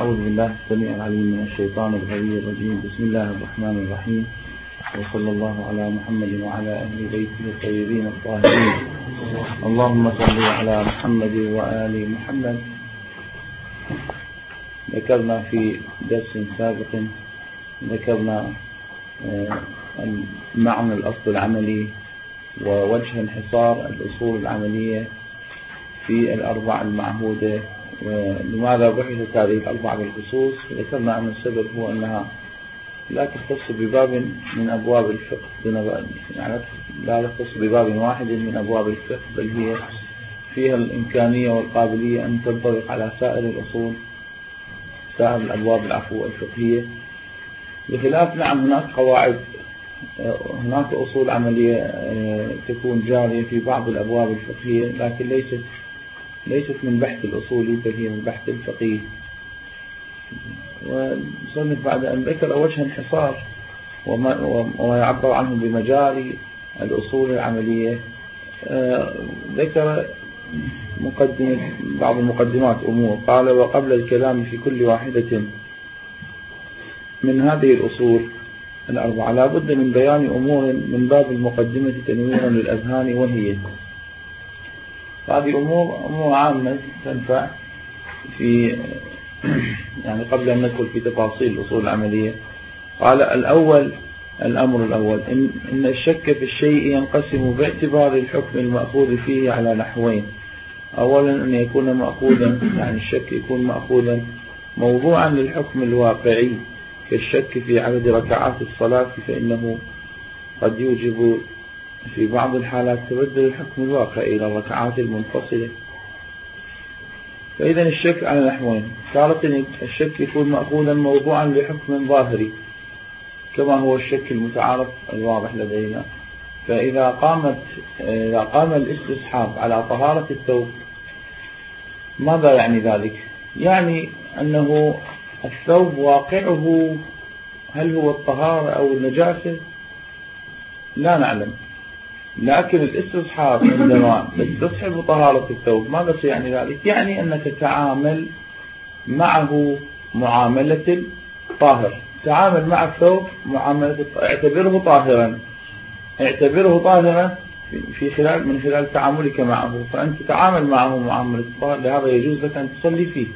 أعوذ بالله السميع العليم من الشيطان الغوي الرجيم. بسم الله الرحمن الرحيم، وصلى الله على محمد وعلى أهل بيته الطيبين الطاهرين. اللهم صل على محمد وآل محمد. ذكرنا في درس سابق معنى الأصل العملي ووجه انحصار الأصول العملية في الأربع المعهودة، ولماذا بحثت هذه الأربع بالخصوص. ذكرنا أن السبب هو أنها لا تختص بباب من أبواب الفقه، يعني لا تختص بباب واحد من أبواب الفقه، بل هي فيها الإمكانية والقابلية أن تنطبق على سائر الأصول، سائر الأبواب الفقهية، بخلاف هناك قواعد، هناك أصول عملية تكون جارية في بعض الأبواب الفقهية، لكن ليست من بحث الأصولي، بل هي من بحث الفقيه. وصنف بعد أن ذكر وجه انحصار وما يعبر عنه بمجاري الأصول العملية، ذكر بعض المقدمات أمور. قال: وقبل الكلام في كل واحدة من هذه الأصول الأربعة لا بد من بيان أمور من باب المقدمة تنويرا للأذهان، وهي هذه أمور عامة تنفع في يعني قبل أن ندخل في تفاصيل الأصول العملية. قال: الأمر الأول إن الشك في الشيء ينقسم باعتبار الحكم المأخوذ فيه على نحوين. أولا أن يكون مأخوذا، يعني الشك يكون مأخوذا موضوعا للحكم الواقعي، كالشك في عدد ركعات الصلاة، فإنه قد يوجب في بعض الحالات تبدل الحكم الواقعي إلى الركعات المنفصلة. فإذا الشك على نحوين: تارة الشك يكون مأخوذا موضوعا لحكم ظاهري، كما هو الشك المتعارف الواضح لدينا. فإذا قام الاستصحاب على طهارة الثوب، ماذا يعني ذلك؟ يعني أنه الثوب واقعه هل هو الطهارة أو النجاسة؟ لا نعلم، لكن الاستصحاب عندما تستصحب طهارة الثوب ماذا سيعني ذلك؟ يعني أنك تتعامل معه معاملة الطاهر، تعامل مع الثوب معاملة اعتبره طاهرا من خلال تعاملك معه، فأنت تتعامل معه معاملة الطاهر، لهذا يجوز لك أن تصلي فيه.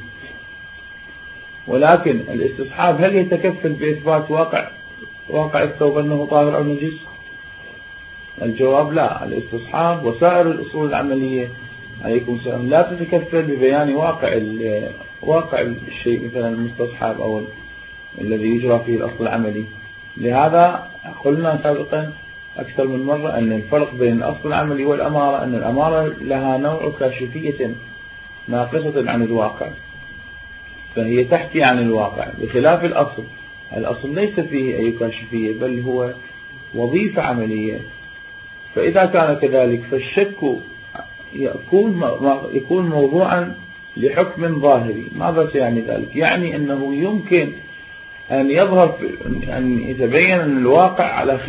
ولكن الاستصحاب هل يتكفل بإثبات واقع الثوب أنه طاهر أو نجس؟ الجواب لا. الاستصحاب وسائر الأصول العملية عليكم السلام لا تتكفل ببيان واقع الشيء، مثلا المستصحاب أو الذي يجرى فيه الأصل العملي. لهذا قلنا سابقا أكثر من مرة أن الفرق بين الأصل العملي والأمارة أن الأمارة لها نوع كاشفية ناقصة عن الواقع، فهي تحكي عن الواقع، بخلاف الأصل ليس فيه أي كاشفية، بل هو وظيفة عملية. فإذا كان كذلك فالشك يكون موضوعا لحكم ظاهري. ماذا سيعني ذلك؟ يعني أنه يمكن أن يتبين أن الواقع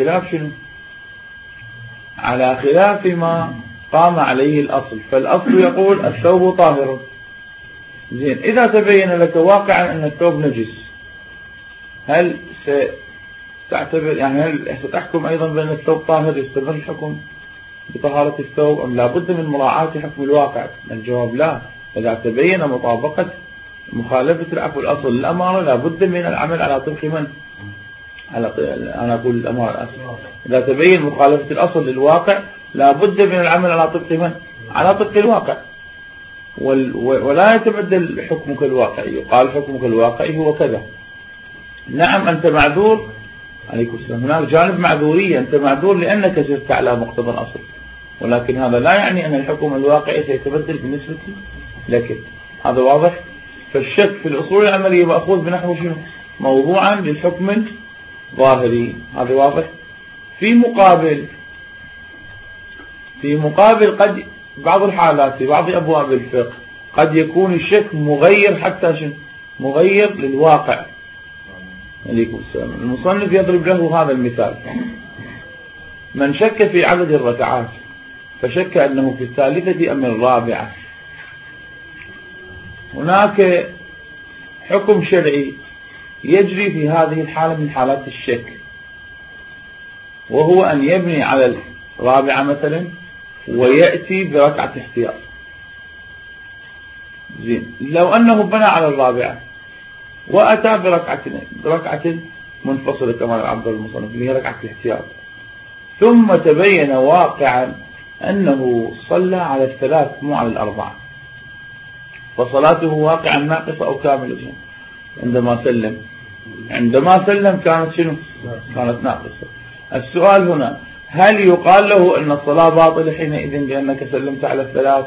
على خلاف ما قام عليه الأصل. فالأصل يقول الثوب طاهر، زين، إذا تبين لك واقعا أن الثوب نجس، هل ستعتبر هل ستحكم أيضا بأن الثوب طاهر يستمر الحكم بطهارة الثوب، أم لابد من مراعاة حكم الواقع؟ الجواب لا. إذا تبين مطابقة مخالفة الأصل للأمارة لابد من العمل على طبق من؟ أنا أقول الأمارة إذا تبين مخالفة الأصل للواقع لابد من العمل على طبق من؟ على طبق الواقع، ولا يتبدل حكمك الواقعي. يقال حكمك الواقعي هو كذا. نعم أنت معذور، عليكم السلام، هناك جانب معذورية، أنت معذور لأنك سرت على مقتضى الأصل، ولكن هذا لا يعني أن الحكم الواقعي سيتبدل بالنسبة لك. هذا واضح؟ فالشك في الأصول العملية مأخوذ بنحو شنو؟ موضوعا للحكم الظاهري. هذا واضح؟ في مقابل قد بعض الحالات في بعض أبواب الفقه قد يكون الشك مغير، حتى شنو؟ مغير للواقع. عليكم السلام. المصنف يضرب له هذا المثال: من شك في عدد الركعات فشك أنه في الثالثة أم الرابعة. هناك حكم شرعي يجري في هذه الحالة من حالات الشك، وهو أن يبني على الرابعة مثلا ويأتي بركعة احتياط. زين، لو أنه بنى على الرابعة وأتى بركعة منفصلة كما يعبر المصنف اللي هي ركعة الاحتياط، ثم تبين واقعا أنه صلى على الثلاث مو على الأربعة، فصلاته واقعا ناقصة أو كاملة. عندما سلم كانت شنو؟ كانت ناقصة. السؤال هنا، هل يقال له أن الصلاة باطلة حينئذ لأنك سلمت على الثلاث،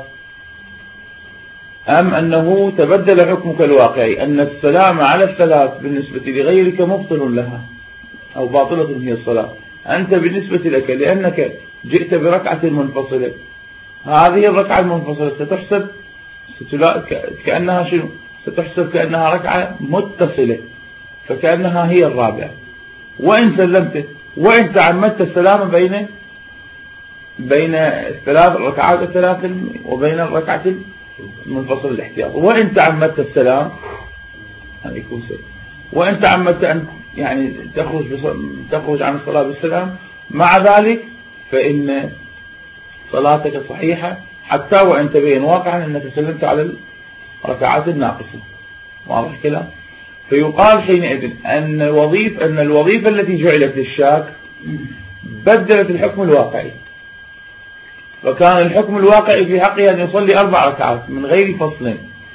أم أنه تبدل حكمك الواقعي أن السلام على الثلاث بالنسبة لغيرك مبطل لها أو باطلة هي الصلاة، أنت بالنسبة لك لأنك جئت بركعة منفصلة، هذه الركعة المنفصلة ستحسب كأنها شنو؟ ستحسب كأنها ركعة متصلة، فكأنها هي الرابعة. وإن سلمت وإن تعمدت السلام بين الركعات الثلاث وبين الركعة المنفصلة الاحتياط، وإن تعمدت السلام هذا يكون سيء، وإن تعمدت أن يعني تخرج عن الصلاة بالسلام، مع ذلك فإن صلاتك صحيحة حتى وإن تبين واقعا أنك سلمت على الركعات الناقصة. واضح كلام؟ فيقال حينئذ أن الوظيفة التي جعلت للشاك بدلت الحكم الواقعي، فكان الحكم الواقعي في حقه أن يصلي 4 ركعات من غير فصل،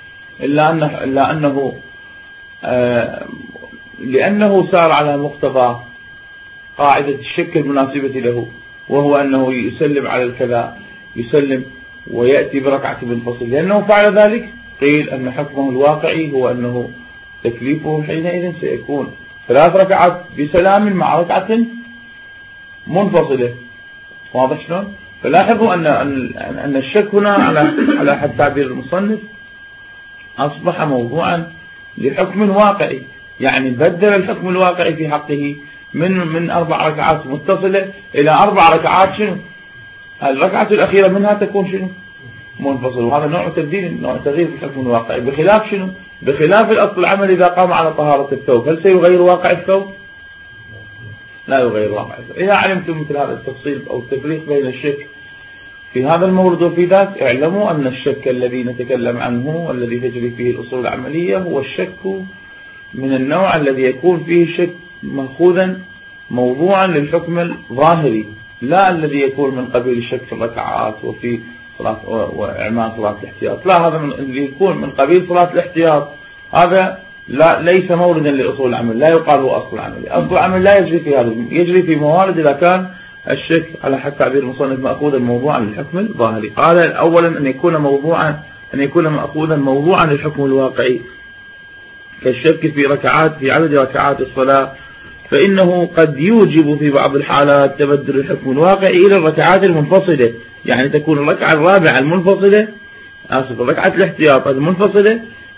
لأنه سار على مقتضى قاعدة الشك المناسبة له، وهو أنه يسلم على الكذا، يسلم ويأتي بركعة منفصل. لأنه فعل ذلك قيل أن حكمه الواقعي هو أنه تكليفه حينئذ سيكون 3 ركعات بسلام مع ركعة منفصلة. واضح شلون؟ فلاحظوا أن الشك هنا على حد تعبير المصنف أصبح موضوعا لحكم واقعي، يعني بدل الحكم الواقعي في حقه من 4 ركعات متصلة إلى 4 ركعات شنو؟ الركعة الأخيرة منها تكون شنو؟ منفصل. وهذا نوع تبديل، نوع تغيير في الحكم الواقعي، بخلاف شنو؟ بخلاف الأصل العمل إذا قام على طهارة الثوب، هل سيغير واقع الثوب؟ لا يغير واقع الثوب. إذا علمتم مثل هذا التفصيل أو التفريق بين الشك في هذا المورد وفي ذاك، اعلموا أن الشك الذي نتكلم عنه والذي تجري فيه الأصول العملية هو الشك من النوع الذي يكون فيه الشك مأخوذا موضوعا للحكم الظاهري، لا الذي يكون من قبيل الشك في الركعات وفي صلاة وإعمال صلاة الاحتياط. لا، هذا اللي يكون من قبيل صلاة الاحتياط هذا ليس موردا لأصول العمل، لا يقال هو أصل العمل. أصل العمل لا يجري في هذا، يجري في موارد إذا كان الشك على حد تعبير المصنف مأخوذا موضوعا للحكم الظاهري. قال أولا أن يكون مأخوذا موضوعا للحكم الواقعي كالشك في عدد ركعات الصلاة، فإنه قد يوجب في بعض الحالات تبدل الحكم الواقعي إلى الركعات المنفصلة، يعني تكون الركعة الرابعة المنفصلة الركعة الاحتياط المنفصلة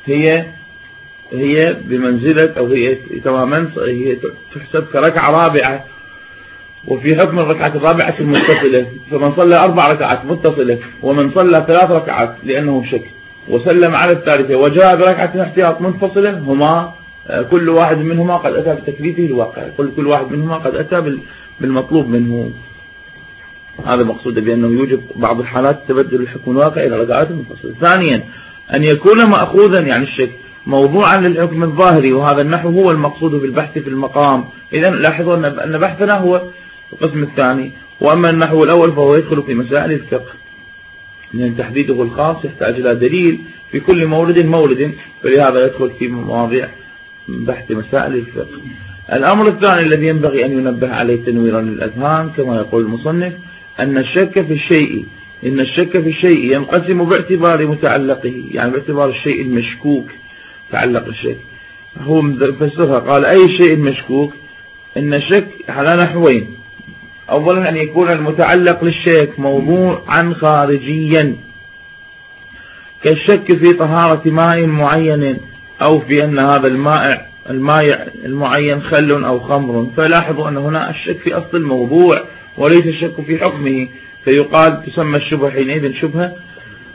هي بمنزلة أو هي تماما هي تحسب كركعة رابعة، وفي حكم الركعة الرابعة المتصلة، فمن صلى 4 ركعات متصلة ومن صلى 3 ركعات لأنه شك وسلم على الثالثة وجاء بركعة احتياط منفصلة، هما كل واحد منهما قد أتى بتكليفه الواقع، كل واحد منهما قد أتى بالمطلوب منه. هذا مقصود بأنه يوجب بعض الحالات تبدل الحكم الواقع إلى ركعات منفصلة. ثانيا أن يكون مأخوذا يعني الشك موضوعا للحكم الظاهري، وهذا النحو هو المقصود بالبحث في المقام. إذا لاحظوا أن بحثنا هو القسم الثاني، وأما النحو الأول فهو يدخل في مسائل الفقه، لأن تحديده الخاص يحتاج إلى دليل في كل مورد، فلهذا يدخل في مواضيع بحث مسائل الفقه. الأمر الثاني الذي ينبغي أن ينبه عليه تنويرا للأذهان كما يقول المصنف أن الشك في الشيء ينقسم باعتبار متعلقه، يعني باعتبار الشيء المشكوك تعلق الشيء. هو فسرها قال أي شيء مشكوك إن الشك على نحوين. أولا أن يكون المتعلق للشيء موضوعا خارجيا كالشك في طهارة ماء معين أو في أن هذا الماء المعين خل أو خمر، فلاحظوا أن هنا الشك في أصل الموضوع وليس الشك في حكمه، فيقال تسمى الشبهة حينئذ شبهة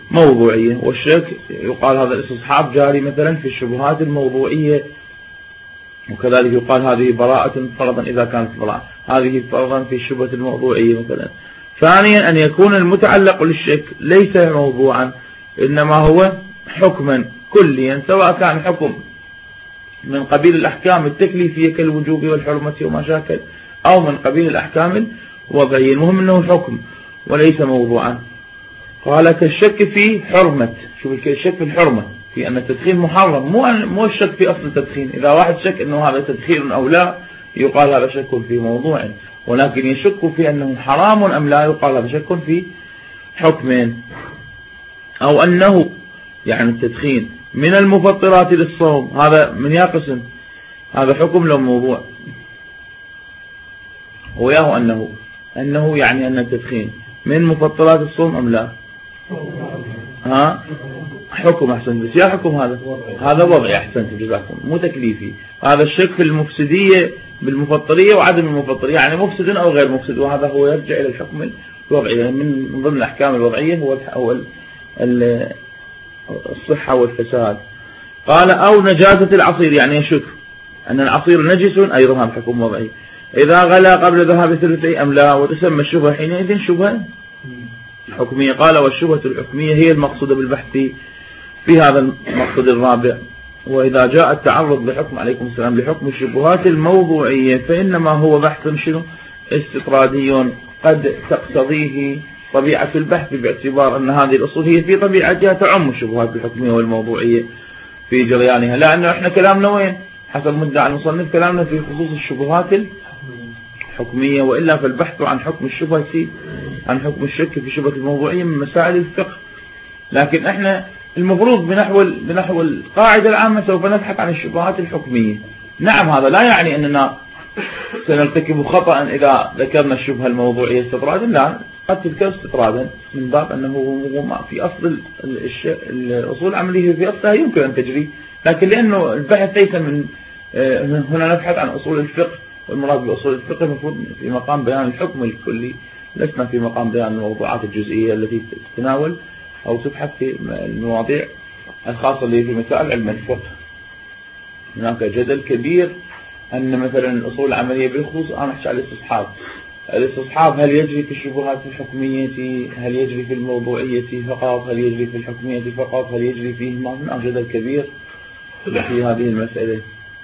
موضوعية. والشك يقال هذا الاستصحاب جاري مثلا في الشبهات الموضوعية، وكذلك يقال هذه براءة فرضا إذا كانت براءة، هذه فرضا في الشبهة الموضوعية مثلا. ثانيا أن يكون المتعلق للشك ليس موضوعا، إنما هو حكما كليا، سواء كان حكم من قبيل الأحكام التكليفية كالوجوب والحرمة وما شاكل، أو من قبيل الأحكام الوضعية، المهم أنه حكم وليس موضوعا. قال كالشك في حرمة، شوف الشك في الحرمة في أن التدخين محرم، مو الشك في أصل التدخين. إذا واحد شك أنه هذا تدخين أو لا يقال هذا شك في موضوع، ولكن يشك في أنه حرام أم لا يقال هذا شك في حكمين. أو أنه يعني التدخين من المفطرات للصوم، هذا من يقسم، هذا حكم له موضوع. وياه أنه يعني أن التدخين من مفطرات الصوم أم لا؟ حكم. أحسن، بس يا حكم هذا وضعي. أحسن جزاكم، مو تكليفي. هذا الشك في المفسدية بالمفطرية وعدم المفطرية، يعني مفسد أو غير مفسد، وهذا هو يرجع إلى الحكم الوضعي. يعني من ضمن الأحكام الوضعية هو الصحة والفساد. قال أو نجاسة العصير، يعني يشك أن العصير نجس، أيضا هذا حكم وضعي. إذا غلا قبل ذهاب ثلثي أم لا، وتسمى الشبهة حينئذ شبهة حكمية. قال والشبهة الحكمية هي المقصودة بالبحث في هذا المقصد الرابع. وإذا جاء التعرض لحكم عليكم السلام لحكم الشبهات الموضوعية فإنما هو بحث شنو استطرادي قد تقتضيه طبيعة البحث، باعتبار أن هذه الأصول هي في طبيعتها تعم الشبهات الحكمية والموضوعية في جريانها. لأنه إحنا كلامنا وين حسب مدعى المصنف؟ كلامنا في خصوص الشبهات الحكمية، وإلا فالبحث عن حكم الشبهة عن حكم الشك في شبهة الموضوعية من مسائل الفقه. لكن إحنا المفروض بنحو القاعدة العامة سوف نبحث عن الشبهات الحكمية. نعم، هذا لا يعني أننا سنرتكب خطأ إذا ذكرنا الشبهة الموضوعية استطرادا، لا، قد تذكر استطرادا من باب أنه في أصل الأصول العملية في أصلها يمكن أن تجري، لكن لأنه البحث ليس من هنا نبحث عن أصول الفقه، والمراد بأصول الفقه المفروض في مقام بيان الحكم الكلي، لسنا في مقام بيان الموضوعات الجزئية التي تتناول أو تبحث في المواضيع الخاصة اللي في مسائل علم الفقه. هناك جدل كبير أن مثلا الأصول العملية بالخصوص أنا أحكي على الاستصحاب هل يجري في الشبهات الحكمية، هل يجري في الموضوعية فقط، هل يجري في الحكمية فقط، هل يجري فيه ما جدل كبير في هذه المسألة.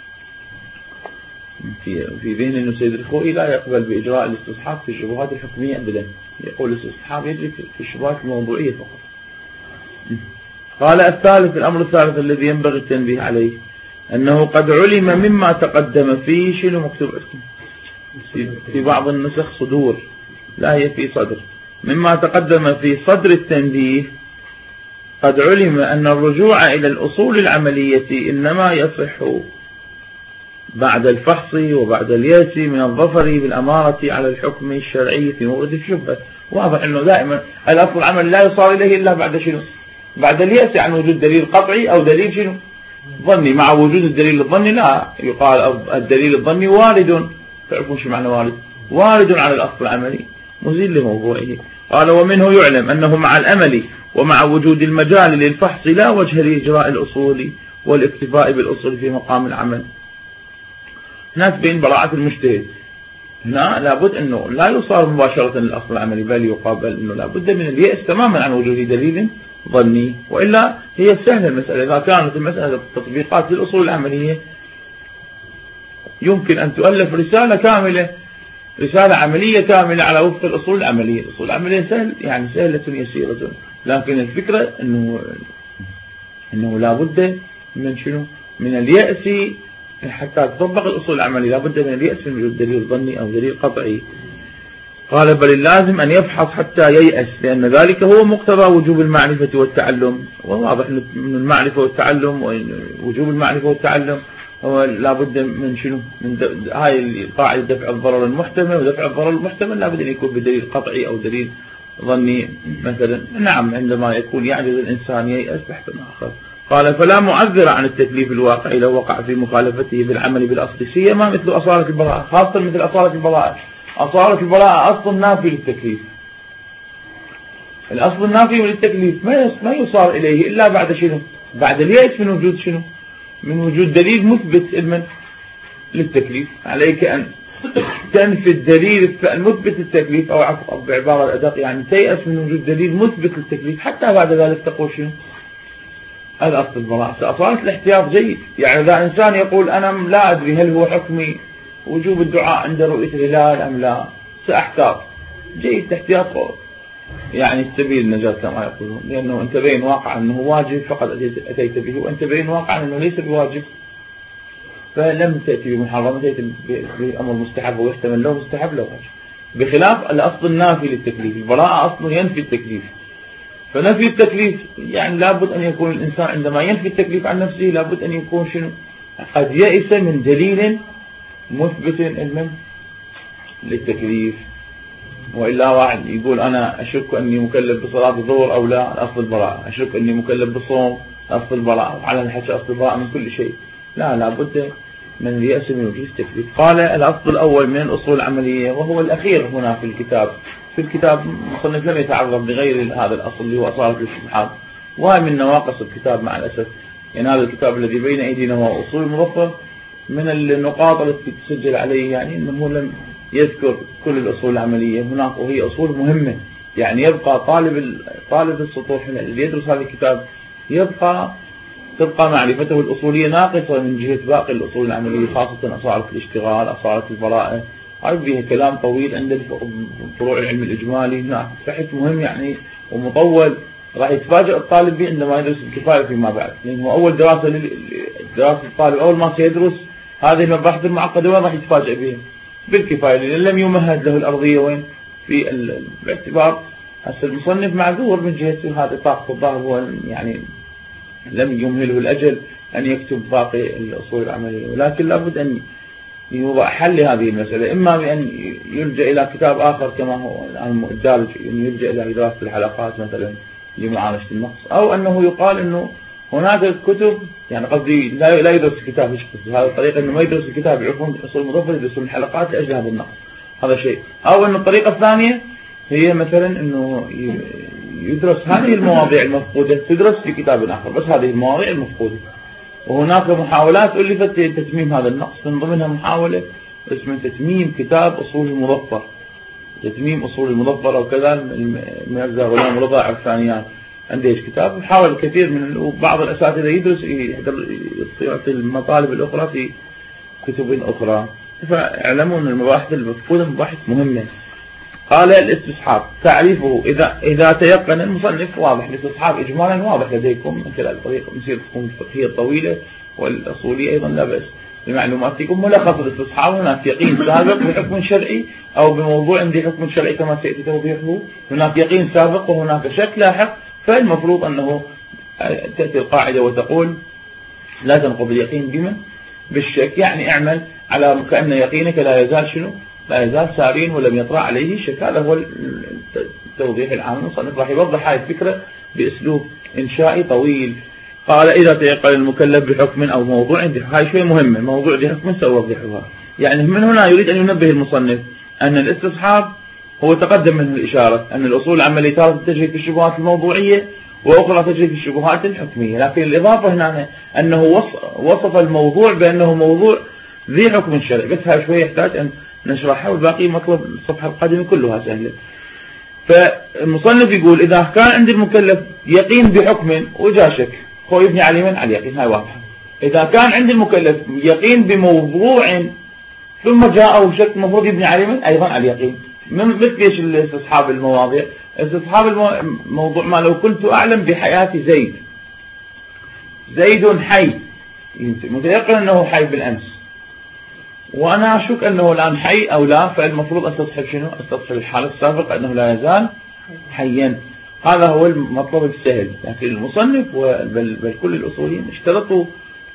في ذهن أن سيد الخوئي لا يقبل بإجراء الاستصحاب في الشبهات الحكمية أبدا، يقول الاستصحاب يجري في الشبهات الموضوعية فقط. قال الثالث، الأمر الثالث الذي ينبغي التنبيه عليه أنه قد علم مما تقدم فيه، شنو مكتوب عندكم في بعض النسخ صدور، لا هي في صدر، مما تقدم في صدر التنبيه، قد علم أن الرجوع إلى الأصول العملية إنما يصح بعد الفحص وبعد اليأس من الظفر بالأمارة على الحكم الشرعي في مورد الشبهة. واضح أنه دائما الأصل العمل لا يصار إليه إلا بعد شنو؟ بعد اليأس عن وجود دليل قطعي أو دليل شنو ظني. مع وجود الدليل الظني لا يقال الدليل الظني وارد، تعرفون شو معنى وارد؟ وارد على الأصل العملي مزيل لموضوعه. قال ومنه يعلم أنه مع الأمل ومع وجود المجال للفحص لا وجه لإجراء الأصول والاكتفاء بالأصول في مقام العمل. هناك بين براءة المجتهد، هنا لابد أنه لا يصار مباشرة للأصل العملي، بل يقابل أنه لابد من اليأس تماما عن وجود دليل ظني، وإلا هي سهلة المسألة. إذا كانت المسألة تطبيقات للأصول العملية يمكن أن تؤلف رسالة كاملة، رسالة عملية كاملة على وفق الأصول العملية. الأصول العملية يعني سهلة يسيرة، لكن الفكرة أنه لابد من شنو؟ من اليأس حتى تطبق الأصول العملية، لابد من اليأس من وجود دليل ظني أو دليل قطعي. قال بل اللازم أن يفحص حتى ييأس، لأن ذلك هو مقتضى وجوب المعرفة والتعلم. وواضح من المعرفة والتعلم ووجوب المعرفة والتعلم هو لابد من شنو؟ من هاي القاعدة دفع الضرر المحتمل، ودفع الضرر المحتمل لابد أن يكون بدليل قطعي أو دليل ظني مثلا. نعم، عندما يكون يعجز الإنسان ييأس بحث آخر. قال فلا معذر عن التكليف الواقعي لو وقع في مخالفته بالعمل بالأصل، سيما مثل أصالة البراءة، خاصة مثل أصالة البراءة. أصالة البراءة أصل نافي للتكليف، الأصل النافي للتكليف ما يصار إليه إلا بعد شنو؟ بعد اليأس من وجود شنو؟ من وجود دليل مثبت للتكليف. عليك أن تنفي الدليل المثبت للتكليف، أو بعبارة أدق يعني تيأس من وجود دليل مثبت للتكليف حتى بعد ذلك تقول شنو؟ هذا أصل البراءة. أصالة الاحتياط جيد. يعني إذا إنسان يقول أنا لا أدري هل هو حكمي وجوب الدعاء عند رؤية الهلال أم لا، سأحتاط، جيد تحتياط يعني سبيل النجاة كما يقولون، لأنه أنت بين واقع أنه واجب فقد أتيت به، وأنت بين واقع أنه ليس بواجب فلم تأتي بمحرم، تأتي بأمر مستحب ويحتمل له مستحب له واجب، بخلاف الأصل النافي للتكليف. البراءة أصل ينفي التكليف، فنفي التكليف يعني لابد أن يكون الإنسان عندما ينفي التكليف عن نفسه لابد أن يكون شنو؟ قد يئس من دليل مثبت للتكليف. وإلا واحد يقول أنا أشك أني مكلف بصلاة الظهر أو لا، أصل البراءة. أشك أني مكلف بالصوم، أصل البراءة. وعلى الحكي أصل البراءة من كل شيء. لا، لابد من اليأس من وجود التكليف. قال الأصل الأول من الأصول العملية وهو الأخير هنا في الكتاب. في الكتاب المصنف لم يتعرض لغير هذا الأصل اللي هو أصالة الاستبحاد، وهي من نواقص الكتاب مع الأسف. يعني هذا الكتاب الذي بين أيدينا هو أصول المظفر، من النقاط التي تسجل عليه يعني أنه لم يذكر كل الأصول العملية هناك، وهي أصول مهمة. يعني يبقى طالب السطوح الذي يدرس هذا الكتاب تبقى معرفته الأصولية ناقصة من جهة باقي الأصول العملية، خاصة أصالة الاشتغال، أصالة البراءة. هاي فيها كلام طويل عند فروع العلم الإجمالي هناك بحث مهم يعني ومطول، راح يتفاجأ الطالب به عندما يدرس الكفاية فيما بعد، لأنه أول دراسة الطالب أول ما سيدرس هذه المباحث المعقدة وين راح يتفاجأ بها؟ بالكفاية، لأن لم يمهد له الأرضية وين في الاعتبار. هسه المصنف معذور من جهة هذا طاقة الظاهر، هو يعني لم يمهله الأجل أن يكتب باقي الأصول العملية، ولكن لابد أن يوضع حل لهذه المسألة، إما بأن يلجأ إلى كتاب آخر كما هو الآن الدارج، أن يلجأ إلى دراسة الحلقات مثلا لمعالجة النقص، أو أنه يقال أنه هناك كتب، يعني قصدي لا يدرس الكتاب هذا الطريقة، أنه ما يدرس الكتاب يعرفون أصول المظفر، يدرسون الحلقات لأجل هذا النقص، هذا شيء. أو أن الطريقة الثانية هي مثلا أنه يدرس هذه المواضيع المفقودة تدرس في كتاب آخر، بس هذه المواضيع المفقودة. وهناك محاولات ألفت لتتميم هذا النقص، من ضمنها محاولة اسمها تتميم كتاب أصول المظفر، تتميم أصول المظفر، أو كذا المرزا غلام رضا عرفانيان عنده كتاب. حاول كثير من بعض الأساتذة يدرس يعطي المطالب الأخرى في كتب أخرى، فاعلموا أن المباحث المفقودة مباحث مهمة. قال الاستصحاب تعريفه إذا تيقن المصنف واضح، الاستصحاب إجمالا واضح لديكم من خلال طريقة مسيرة الفقهية الطويلة والأصولية أيضا لا بأس بمعلوماتكم. ملخص الاستصحاب هناك يقين سابق بحكم شرعي أو بموضوع عندي حكم شرعي كما سيأتي توضيحه، هناك يقين سابق وهناك شك لاحق، فالمفروض أنه تأتي القاعدة وتقول لا تنقض اليقين بما بالشك، يعني اعمل على كأن يقينك لا يزال شنو؟ لا يزال سارين ولم يطرأ عليه شك. هذا هو التوضيح العام. المصنف راح يوضح هذه الفكرة بأسلوب إنشائي طويل. قال إذا تيقن المكلف بحكم أو موضوع، هاي شيء مهمة، موضوع بحكم سأوضحها. يعني من هنا يريد أن ينبه المصنف أن الاستصحاب هو تقدم منه الإشارة أن الأصول العملية تارة تجري في الشبهات الموضوعية وأخرى تجري في الشبهات الحكمية، لكن الإضافة هنا أنه وصف الموضوع بأنه موضوع ذي حكم شرعي. بس هاي شوية يحتاج أن نشرحها، والباقي مطلب الصفحة القادمة كلها سهلة. فالمصنف يقول إذا كان عند المكلف يقين بحكم وجاء شك، هو يبني على من على اليقين، هاي واضحة. إذا كان عند المكلف يقين بموضوع ثم جاءه شك، المفروض يبني على من أيضا على اليقين. مثل ايش الاستصحاب المواضيع؟ استصحاب الموضوع ما لو كنت أعلم بحياة زيد حي، متيقن أنه حي بالأمس وأنا أشك أنه الآن حي أو لا، فالمفروض أستصحب شنو؟ أستصحب الحالة السابقة أنه لا يزال حيا. هذا هو المطلب السهل. لكن المصنف بل كل الأصوليين اشترطوا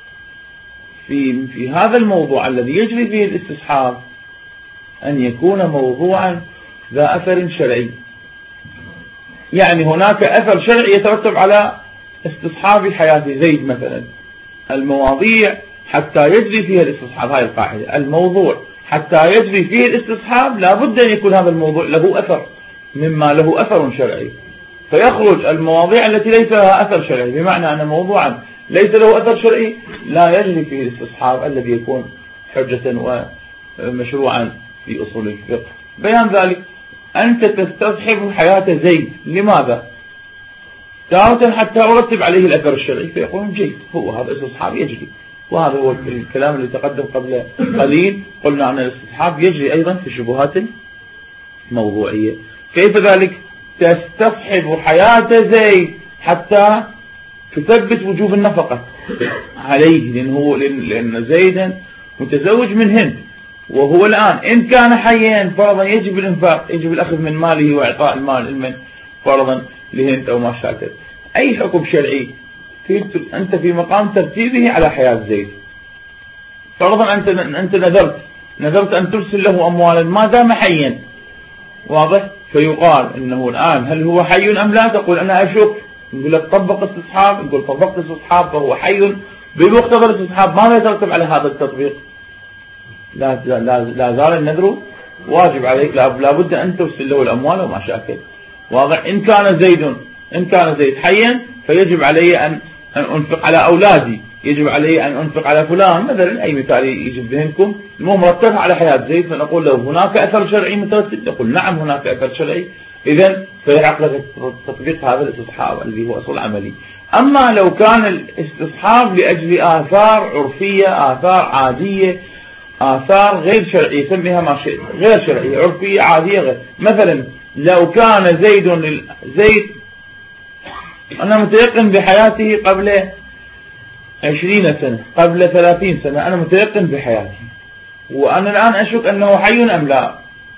في هذا الموضوع الذي يجري فيه الاستصحاب أن يكون موضوعا ذا أثر شرعي. يعني هناك أثر شرعي يترتب على استصحاب حياة زيد مثلا. المواضيع حتى يجري فيها الاستصحاب، هاي القاعدة، الموضوع حتى يجري فيه الاستصحاب لابد أن يكون هذا الموضوع له أثر، مما له أثر شرعي. فيخرج المواضيع التي ليس لها أثر شرعي، بمعنى أن موضوعا ليس له أثر شرعي لا يجري فيه الاستصحاب الذي يكون حجة ومشروعا في أصول الفقه. بيان ذلك: أنت تستصحب حياة زيد، لماذا؟ تارة حتى أرتب عليه الأثر الشرعي، فيقول جيد، هو هذا الاستصحاب يجري. وهذا هو الكلام اللي تقدم قبل قليل، قلنا أن الاستصحاب يجري أيضا في الشبهات الموضوعية. كيف ذلك؟ تستصحب حياة زيد حتى تثبت وجوب النفقة عليه، لأن زيدا متزوج من هند، وهو الآن إن كان حيا فرضا يجب الإنفاق، يجب الأخذ من ماله وإعطاء المال من فرضا لهند أو ما شاكل. أي حكم شرعي أنت في مقام ترتيبه على حياة زيد. فرضا أنت نذرت أن ترسل له أموالا ما دام حيا، واضح؟ فيقال إنه الآن هل هو حي أم لا؟ تقول أنا أشك، يقول لك طبق استصحاب، يقول طبقت استصحاب فهو حي، بمقتضى الاستصحاب ماذا يترتب على هذا التطبيق؟ لا زال النذر واجب عليك، لا بد أن ترسل له الأموال وما شاكل، واضح؟ إن كان زيد حيا فيجب علي أن أنفق على أولادي، يجب علي أن أنفق على فلان مثلا، أي مثال يجب ذهنكم، المهم مرتب على حياة زيد، فنقول له هناك أثر شرعي مترتب، يقول نعم هناك أثر شرعي، إذن فيحق لك تطبيق هذا الاستصحاب الذي هو أصل عملي. أما لو كان الاستصحاب لأجل آثار عرفية، آثار عادية، آثار غير شرعية، سميها ما شئت، غير شرعية، عرفية، عادية، غير، مثلا لو كان زيد أنا متيقن بحياته قبل 20 سنة، قبل 30 سنة، أنا متيقن بحياته، وأنا الآن أشك أنه حي أم لا.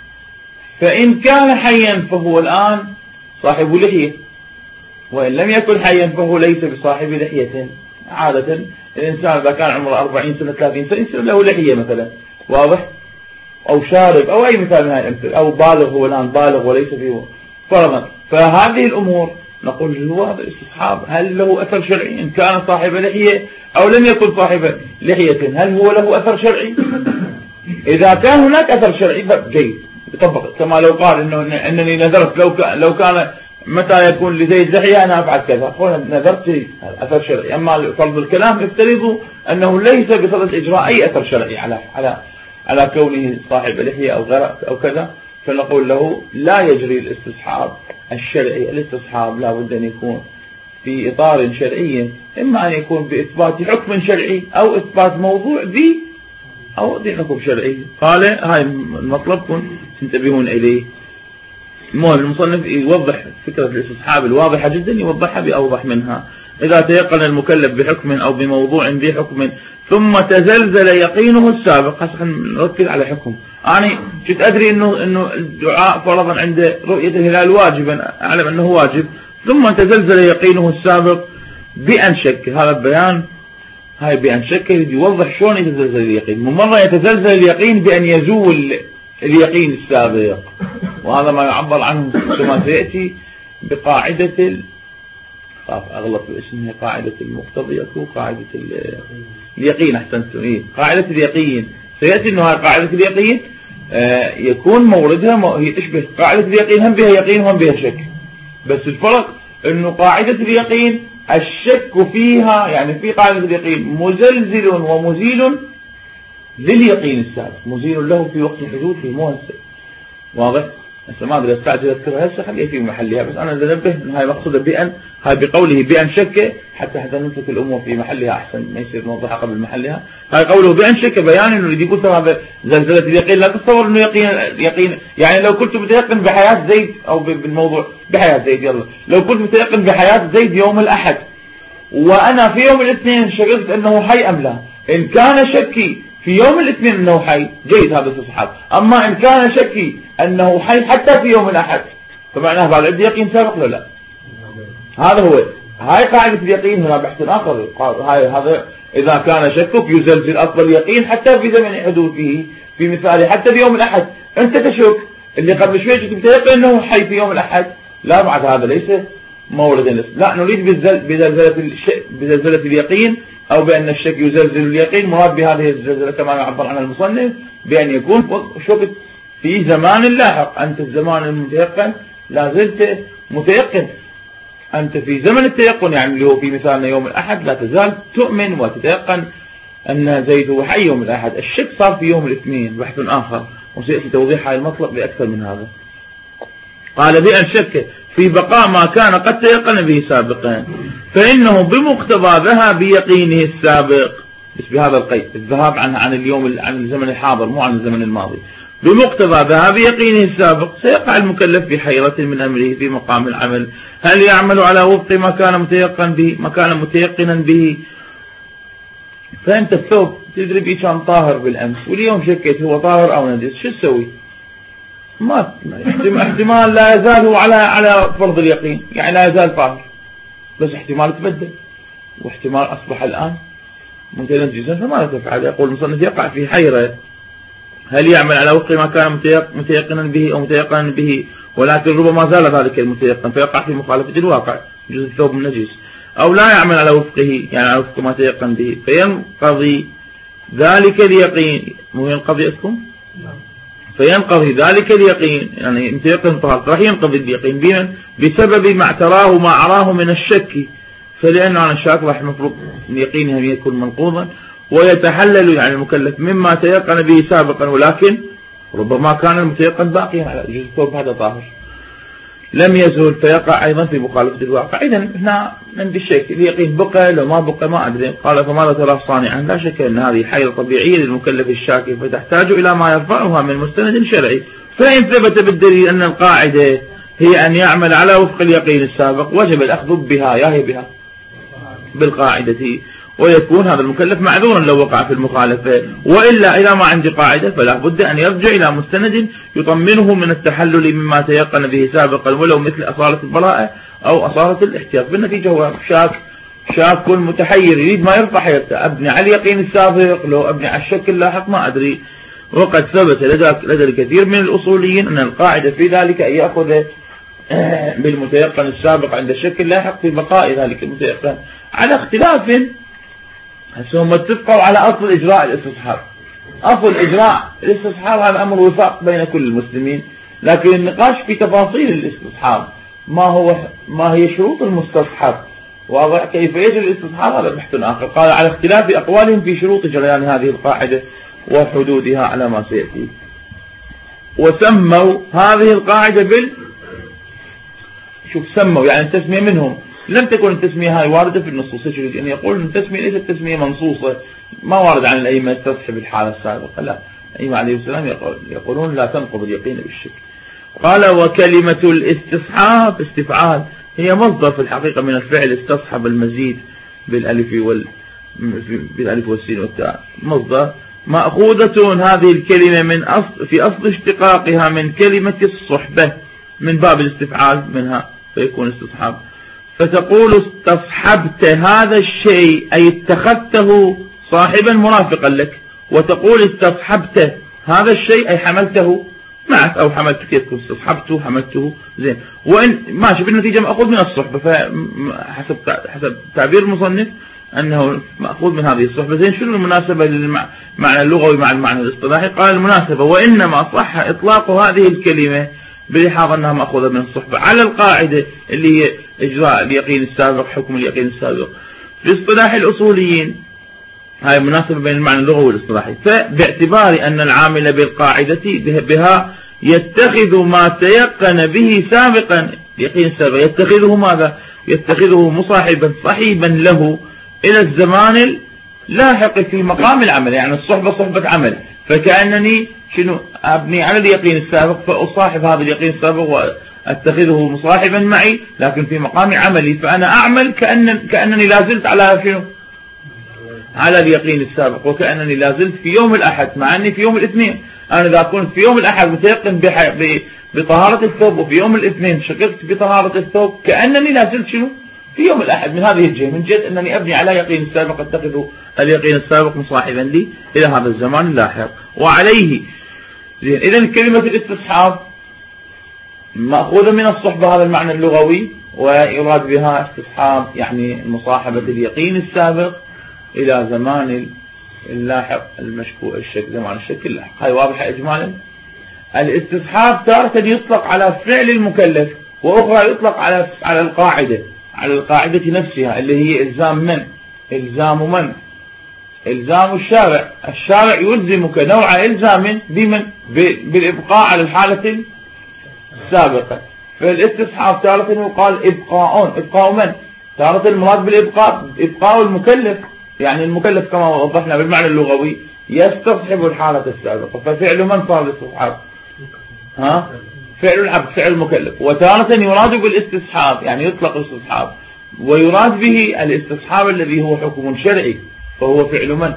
فإن كان حيا فهو الآن صاحب لحية، وإن لم يكن حيا فهو ليس بصاحب لحية. عادة الإنسان إذا كان عمره 40 سنة 30 سنة يصير له لحية مثلا، واضح؟ أو شارب أو أي مثال من هذه الأمثلة، أو بالغ، هو الآن بالغ وليس فيه فرضا. فهذه الأمور نقول هو هذا الاستصحاب هل له أثر شرعي؟ إن كان صاحب لحية أو لم يكن صاحب لحية هل هو له أثر شرعي؟ إذا كان هناك أثر شرعي فجيد يطبق، كما لو قال أنني نذرت لو كان متى يكون لزيد لحية أنا أفعل كذا، قلنا نذرت أثر شرعي. أما فرض الكلام افترضوا أنه ليس بصدد إجراء أي أثر شرعي على كونه صاحب لحية أو غير أو كذا، فنقول له لا يجري الاستصحاب الشرعي. الاستصحاب لا بد أن يكون في إطار شرعي، إما أن يكون بإثبات حكم شرعي أو إثبات موضوع أو حكم شرعي. قال هاي المطلب تنتبهون إليه. المهم المصنف يوضح فكرة الاستصحاب الواضحة جدا، يوضحها بأوضح منها. إذا تيقن المكلف بحكم أو بموضوع ذي حكم ثم تزلزل يقينه السابق، هسه نركز على حكم. يعني كنت أدري إنه الدعاء فرضا عند رؤية الهلال واجبا، أعلم أنه واجب، ثم تزلزل يقينه السابق بأن شك. هذا البيان هاي بأن شك يوضح شلون يتزلزل اليقين. من مرة يتزلزل اليقين بأن يزول اليقين السابق، وهذا ما يعبر عنه كما سيأتي بقاعدة أغلط اسمها قاعدة المقتضية، قاعدة اليقين. أحسنتم، إيه قاعدة اليقين. سيأتي أنه هاي قاعدة اليقين يكون موردها هي تشبه قاعدة اليقين، هم بها يقين وهم بها شك، بس الفرق أنه قاعدة اليقين الشك فيها، يعني في قاعدة اليقين مزلزل ومزيل لليقين السابق، مزيل له في وقت الحدوث في مهسل، واضح؟ هسه ما ادري استعجل اذكرها هسه، خليها في محلها، بس انا انبه انه هاي مقصوده بأن، هاي بقوله بأن شك حتى نمسك الامور في محلها احسن، ما يصير نوضحها قبل محلها. هاي قوله بأن شك بيان انه اللي يقول هذا زلزله اليقين. لا تتصور انه يقين يعني لو كنت متيقن بحياه زيد او بالموضوع بحياه زيد، يلا لو كنت متيقن بحياه زيد يوم الاحد وانا في يوم الاثنين شككت انه حي ام لا، ان كان شكي في يوم الاثنين انه حي جيد هذا الاستصحاب. اما ان كان شكي انه حي حتى في يوم الاحد فمعناه بعد عندي يقين سابق ولا لا؟ هذا هو، هاي قاعدة اليقين. هنا بحث اخر، هذا اذا كان شكك يزلزل اصل اليقين حتى في زمن حدوثه، في مثاله حتى في يوم الاحد انت تشك، اللي قبل شوي كنت متيقن انه حي في يوم الاحد، لا بعد هذا ليس موردا. لا نريد بزلزلة اليقين أو بأن الشك يزلزل اليقين. مراد بهذه الزلزلة كما يعبر عنها المصنف بأن يكون شك في زمان لاحق. أنت الزمان المتيقن لا زلت متيقن، أنت في زمن التيقن، يعني اللي هو في مثالنا يوم الأحد، لا تزال تؤمن وتتيقن أن زيد هو حي يوم الأحد. الشك صار في يوم الاثنين، بحث آخر وسيأتي توضيح هذا المطلب بأكثر من هذا. قال بأن شك في بقاء ما كان قد تيقن به سابقا، فإنه بمقتضى ذهاب يقينه السابق، بس بهذا القيد، الذهاب عن اليوم، عن الزمن الحاضر مو عن الزمن الماضي، بمقتضى ذهاب يقينه السابق سيقع المكلف في حيرة من أمره في مقام العمل، هل يعمل على وفق ما كان متيقنا به. فأنت الثوب تدري به كان طاهر بالأمس، واليوم شكيت هو طاهر أو نجس، شو تسوي؟ ما احتمال لا يزال هو على فرض اليقين، يعني لا يزال طاهر، بس احتمال تبدل، واحتمال أصبح الآن متنجسا، فماذا تفعل؟ يقول المصنف يقع في حيرة، هل يعمل على وفق ما كان متيقنا به أو متيقنا به، ولكن ربما زال ذلك المتيقن فيقع في مخالفة الواقع، جزء الثوب النجس، أو لا يعمل على وفقه، يعني على وفق ما تيقن به، فينقضي ذلك اليقين. مو ينقضي اسكم؟ فينقضي ذلك اليقين، يعني متيقن طهارة، راح ينقضي اليقين بسبب ما اعتراه ما أراه من الشك، فلأنه عن الشك راح المفروض يقينه يكون منقوضا، ويتحلل يعني المكلف مما تيقن به سابقا، ولكن ربما كان المتيقن باقيا على جزء الثوب هذا طاهر لم يزول، فيقع أيضا في مخالفة الواقع. إذن هنا عندي الشك، اليقين بقى لو ما بقى ما أدري. قال فماذا تراه صانعا؟ لا شك أن هذه حيرة طبيعية للمكلف الشاكي، فتحتاج إلى ما يرفعها من مستند شرعي. فإن ثبت بالدليل أن القاعدة هي أن يعمل على وفق اليقين السابق، وجب الأخذ بها، ياهي بها بالقاعدة، ويكون هذا المكلف معذورا لو وقع في المخالفة. وإلا إذا ما عندي قاعدة فلا بد أن يرجع إلى مستند يطمنه من التحلل مما تيقن به سابقا، ولو مثل أصالة البراءة أو أصالة الاحتياط. بالنتيجة هو شاك متحير، يريد ما يرفع حيرته، أبني على اليقين السابق لو أبني على الشك اللاحق ما أدري. وقد ثبت لدى الكثير من الأصوليين أن القاعدة في ذلك أن يأخذ بالمتيقن السابق عند الشك اللاحق في بقاء ذلك المتيقن، على اختلاف. هم اتفقوا على أصل إجراء الاستصحاب. أصل إجراء الاستصحاب هذا أمر وفاق بين كل المسلمين، لكن النقاش في تفاصيل الاستصحاب، ما هي شروط المستصحب، واضح كيف يجري الاستصحاب، هذا بحث آخر. قال على اختلاف أقوالهم في شروط جريان هذه القاعدة وحدودها على ما سيأتي. وسموا هذه القاعدة سموا يعني التسمية منهم، لم تكن التسمية هاي واردة في النصوص، يريد أن يقول أن التسمية ليست تسمية منصوصة، ما وارد عن الأئمة تستصحب الحالة السابقة، لا، الأئمة عليه السلام يقولون لا تنقض اليقين بالشك. قال وكلمة الاستصحاب استفعال، هي مصدر في الحقيقة من الفعل استصحب المزيد بالألف والسين والتاء، مصدر مأخوذة هذه الكلمة في أصل اشتقاقها من كلمة الصحبة، من باب الاستفعال منها فيكون استصحاب. فتقول استصحبت هذا الشيء أي اتخذته صاحبا مرافقا لك، وتقول استصحبت هذا الشيء أي حملته معك، أو حملته، كيف تكون استصحبته حملته، زين، وإن ماشي بالنتيجة مأخوذ من الصحبة، فحسب تعبير المصنف أنه مأخوذ من هذه الصحبة. زين، شنو المناسبة للمعنى اللغوي مع المعنى الاصطلاحي؟ قال المناسبة وإنما صح إطلاق هذه الكلمة بلحاظ أنها مأخوذة من الصحبة على القاعدة اللي هي إجراء اليقين السابق، حكم اليقين السابق في اصطلاح الأصوليين، هاي مناسبة بين المعنى اللغوي والاصطلاحي. فباعتبار أن العامل بالقاعدة بها يتخذ ما تيقن به سابقا، اليقين السابق يتخذه ماذا؟ يتخذه مصاحبا صحيبا له إلى الزمان اللاحق في مقام العمل، يعني الصحبة صحبة عمل، فكأنني أبني على اليقين السابق فأصاحب هذا اليقين السابق وأتخذه مصاحبا معي، لكن في مقام عملي، فأنا أعمل كأنني لازلت على اليقين السابق، وكأنني لازلت في يوم الأحد، مع أني في يوم الاثنين. أنا إذا كنت في يوم الأحد متيقن بطهارة الثوب، وفي يوم الاثنين شككت بطهارة الثوب، كأنني لازلت في يوم الأحد، من هذه الجهة، من جهة أنني أبني على يقين السابق، أتخذ اليقين السابق مصاحبا لي إلى هذا الزمان اللاحق. وعليه زين، إذن كلمة الاستصحاب مأخوذة من الصحبة، هذا المعنى اللغوي، ويراد بها استصحاب يعني مصاحبة اليقين السابق إلى زمان اللاحق المشكوك الشك، زمان الشك اللاحق. هاي واضحة إجمالا. الاستصحاب تارة يطلق على فعل المكلف، وأخرى يطلق على القاعدة. على القاعدة نفسها اللي هي إلزام من؟ إلزام من؟ إلزام الشارع. الشارع يلزمك نوع إلزام بمن؟ بالإبقاء على الحالة السابقة. فالاستصحاب تارة يقال إبقاء من؟ تارة المراد بالإبقاء إبقاء المكلف، يعني المكلف كما وضحنا بالمعنى اللغوي يستصحب الحالة السابقة. ففعل من صار الاستصحاب؟ فعل العبد، فعل المكلف. وتارة يراد بالاستصحاب يعني يطلق الاستصحاب ويراد به الاستصحاب الذي هو حكم شرعي، فهو فعل من؟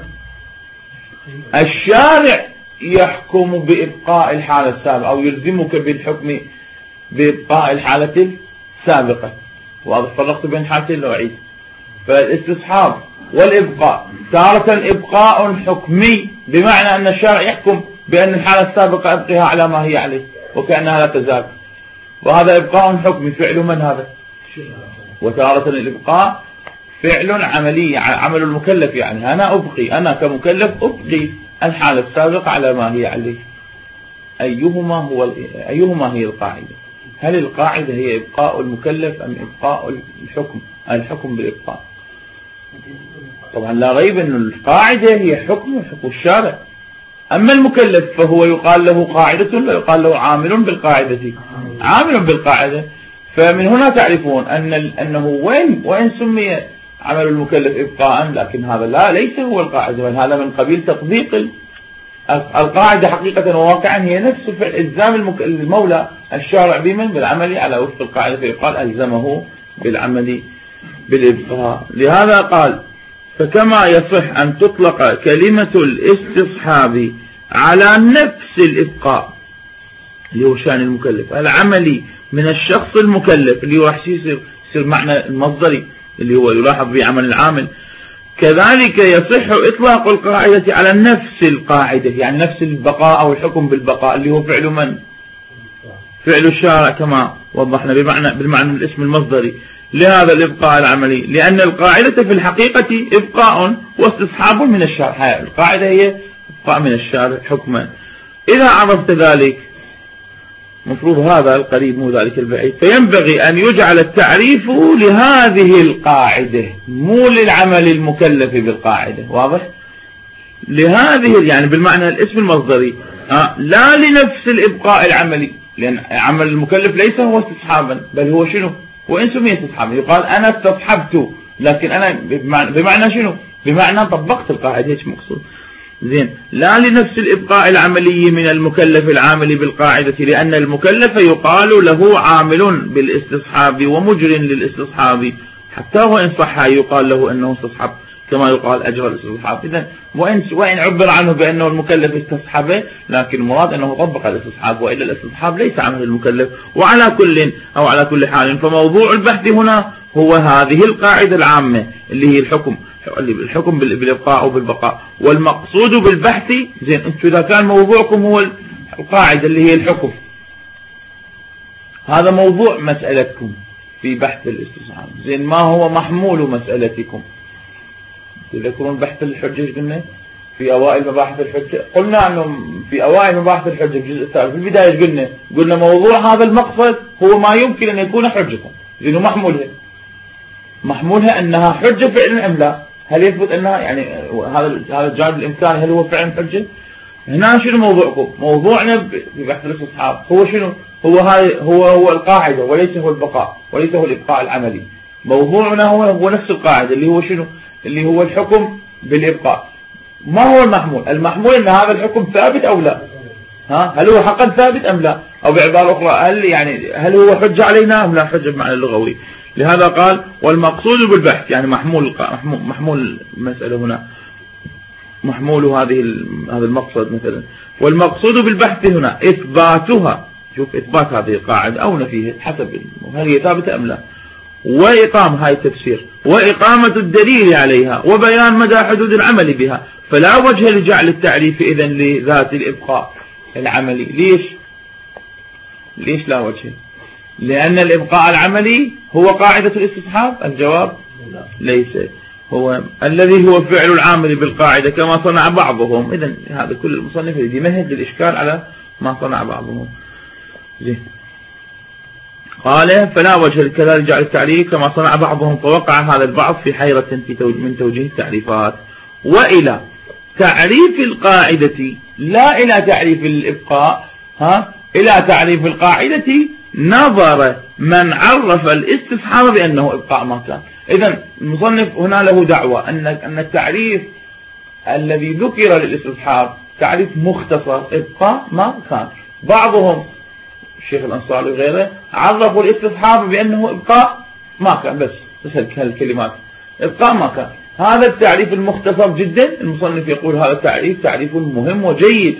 الشارع يحكم بإبقاء الحالة السابقة أو يلزمك بالحكم بإبقاء الحالة السابقة. واضح؟ فرقت بين حالتين لو فالاستصحاب والإبقاء تارة إبقاء حكمي بمعنى أن الشارع يحكم بأن الحالة السابقة أبقيها على ما هي عليه وكأنها لا تزال، وهذا إبقاء حكمي فعل من هذا؟ وتارة الإبقاء فعل عملي عمل المكلف، يعني أنا كمكلف أبقي الحالة السابقة على ما هي عليه. أيهما هي القاعدة؟ هل القاعدة هي إبقاء المكلف أم إبقاء الحكم بالإبقاء؟ طبعا لا ريب أن القاعدة هي حكم الشارع، أما المكلف فهو يقال له قاعدة لا يقال له عامل بالقاعدة، عامل بالقاعدة. فمن هنا تعرفون أنه وإن سمي عمل المكلف إبقاء لكن هذا ليس هو القاعدة، بل هذا من قبيل تطبيق القاعدة حقيقة وواقعا هي نفس فعل إلزام المولى الشارع بمن؟ بالعمل على وفق القاعدة، فيقال ألزمه بالعمل بالإبقاء. لهذا قال فكما يصح أن تطلق كلمة الاستصحاب على نفس الإبقاء اللي هو شأن المكلف العملي من الشخص المكلف اللي هو يصير معنى المصدري اللي هو يلاحظ به عمل العامل، كذلك يصح إطلاق القاعدة على نفس القاعدة يعني نفس البقاء أو الحكم بالبقاء اللي هو فعل من؟ فعل الشارع كما وضحنا بالمعنى الاسم المصدري لهذا الإبقاء العملي، لأن القاعدة في الحقيقة إبقاء واستصحاب من الشارع. القاعدة هي إبقاء من الشارع حكما. إذا عرفت ذلك مفروض هذا القريب مو ذلك البعيد، فينبغي أن يجعل التعريف لهذه القاعدة مو للعمل المكلف بالقاعدة. واضح؟ لهذه يعني بالمعنى الاسم المصدري لا لنفس الإبقاء العملي، لأن عمل المكلف ليس هو استصحابا بل هو شنو؟ وإن سمي استصحابا يقال أنا استصحبت، لكن أنا بمعنى شنو؟ بمعنى طبقت القاعدة. ايش مقصود؟ زين، لا لنفس الإبقاء العملي من المكلف العامل بالقاعدة، لأن المكلف يقال له عامل بالاستصحاب ومجر للاستصحاب، حتى وإن صح يقال له أنه استصحب كما يقال أجر الاستصحاب. إذن وإن عبر عنه بأنه المكلف استصحبه، لكن المراد أنه طبق الاستصحاب، وإلا الاستصحاب ليس عمل المكلف. وعلى كل أو على كل حال فموضوع البحث هنا هو هذه القاعدة العامة اللي هي الحكم بالإبقاء أو بالبقاء. والمقصود بالبحث زين أنتم إذا كان موضوعكم هو القاعدة اللي هي الحكم، هذا موضوع مسألتكم في بحث الاستصحاب. زين، ما هو محمول مسألتكم؟ تذكرون بحث الحجة قلنا في أوائل مباحث الحجة، قلنا أنه في أوائل مباحث الحجة الجزء الثالث في البداية قلنا موضوع هذا المقصد هو ما يمكن أن يكون حجة. زين، محمولها أنها حجة فعلا أم لا؟ هل يثبت أنها يعني هذا الجانب الإمكاني هل هو فعلا حجة؟ هنا شنو موضوعكم؟ موضوعنا في بحث الاستصحاب هو شنو؟ هو القاعدة وليس هو البقاء وليس هو الإبقاء العملي. موضوعنا هو نفس القاعدة اللي هو شنو؟ اللي هو الحكم بالإبقاء. ما هو المحمول؟ المحمول أن هذا الحكم ثابت أو لا؟ هل هو حقا ثابت أم لا؟ أو بعبارة أخرى هل هو حجة علينا أم لا حجة بمعنى اللغوي؟ لهذا قال والمقصود بالبحث يعني محمول المسألة هنا، محمول هذا المقصد مثلا. والمقصود بالبحث هنا إثباتها، شوف إثبات هذه القاعدة أو نفيها حسب هل هي ثابتة أم لا، وإقامة هاي التفسير وإقامة الدليل عليها وبيان مدى حدود العمل بها. فلا وجه لجعل التعريف إذن لذات الإبقاء العملي. ليش لا وجه؟ لأن الإبقاء العملي هو قاعدة الاستصحاب. الجواب ليس هو الذي هو فعل العامل بالقاعدة كما صنع بعضهم. إذن هذا كل المصنف يمهد للإشكال على ما صنع بعضهم. زين، قال فلا وجه لكذلك جعل التعريف كما صنع بعضهم، فوقع هذا البعض في حيرة من توجيه التعريفات. وإلى تعريف القاعدة لا إلى تعريف الإبقاء، إلى تعريف القاعدة نظر من عرف الاستصحاب بأنه إبقاء ما كان. إذن المصنف هنا له دعوة أن التعريف الذي ذكر للاستصحاب تعريف مختصر إبقاء ما كان. بعضهم الشيخ الأنصاري وغيره عرفوا الاستصحاب بأنه إبقاء ما كان، بس هالكلمات إبقاء ما كان. هذا التعريف المختصر جدا المصنف يقول هذا التعريف تعريف مهم وجيد،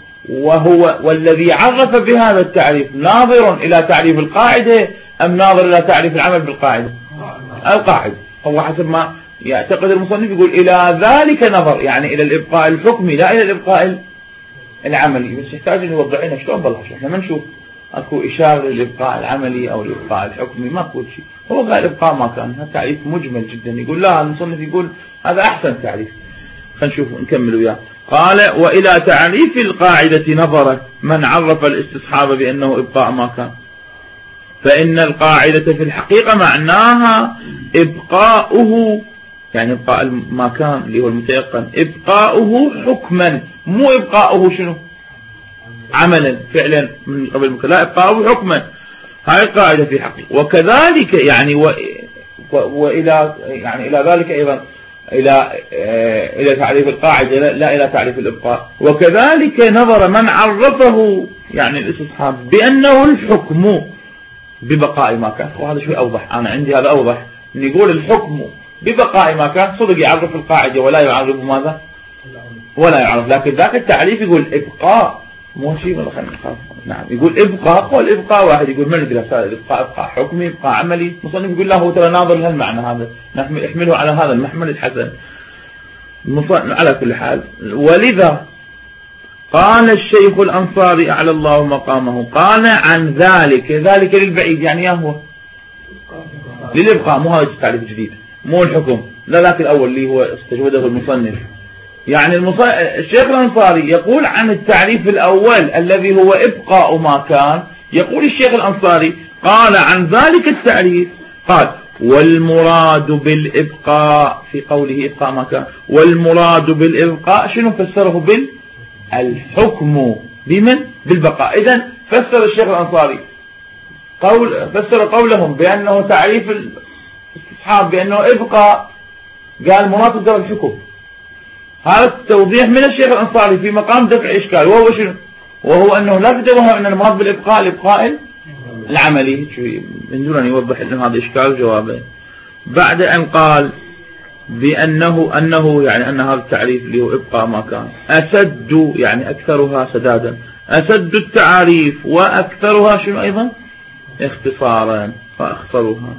والذي عرف بهذا التعريف ناظر إلى تعريف القاعدة أم ناظر إلى تعريف العمل بالقاعدة؟ القاعدة. هو حسب ما يعتقد المصنف يقول إلى ذلك نظر، يعني إلى الإبقاء الحكمي لا إلى الإبقاء العملي. بس يحتاج أن يوضح لنا شلون بالله، احنا ما نشوف اكو إشارة للإبقاء العملي أو الإبقاء الحكمي، ما اكو شيء. هو قال إبقاء ما كان، هذا تعريف مجمل جدا. يقول لا، المصنف يقول هذا أحسن تعريف. خلينا نشوف نكمل وياه. قال وإلى تعريف القاعدة نظر من عرف الاستصحاب بأنه إبقاء ما كان، فإن القاعدة في الحقيقة معناها إبقاؤه، يعني إبقاء ما كان اللي هو المتيقن، إبقاؤه حكما، مو إبقاؤه شنو عملا فعلا من قبل لا، إبقاؤه حكما. هاي القاعدة في حقيقة. وكذلك يعني وإلى يعني إلى ذلك أيضا إلى تعريف القاعدة لا إلى تعريف الإبقاء. وكذلك نظر من عرفه يعني الاستصحاب بأنه الحكم ببقاء ما كان. وهذا شوي أوضح، أنا عندي هذا أوضح، أن يقول الحكم ببقاء ما كان صدق يعرف القاعدة ولا يعرف ماذا ولا يعرف. لكن ذاك التعريف يقول إبقاء مو شيء ولا خلينا نخاف. نعم يقول إبقاء، قول إبقاء واحد يقول ما ندري هذا الإبقاء إبقاء حكمي إبقاء عملي. مصنف يقول له ترى ناظر لهالمعنى هذا، نحمله على هذا المحمل الحسن. على كل حال، ولذا قال الشيخ الأنصاري أعلى الله مقامه، قال عن ذلك للبعيد، يعني هو للإبقاء، مو هذا التعريف الجديد، مو الحكم، لا ذاك الأول اللي هو استجوده المصنف. يعني الشيخ الأنصاري يقول عن التعريف الأول الذي هو إبقاء ما كان، يقول الشيخ الأنصاري قال عن ذلك التعريف، قال والمراد بالإبقاء في قوله إبقاء ما كان، والمراد بالإبقاء شنو فسره بالحكم بمن بالبقاء. إذن فسر الشيخ الأنصاري فسر قولهم بأنه تعريف الاستصحاب بأنه إبقاء، قال مراد بالدرجة الحكم. هذا التوضيح من الشيخ الأنصاري في مقام دفع إشكال، وهو شنو؟ وهو أنه لا تتوهم أن المراد بالإبقاء الإبقاء العملي، من دون أن يوضح لنا هذا إشكال جوابه. بعد أن قال بأنه يعني أن هذا التعريف اللي هو إبقاء ما كان أسد، يعني أكثرها سدادا، أسد التعاريف وأكثرها شنو أيضا اختصارا فأختصرها.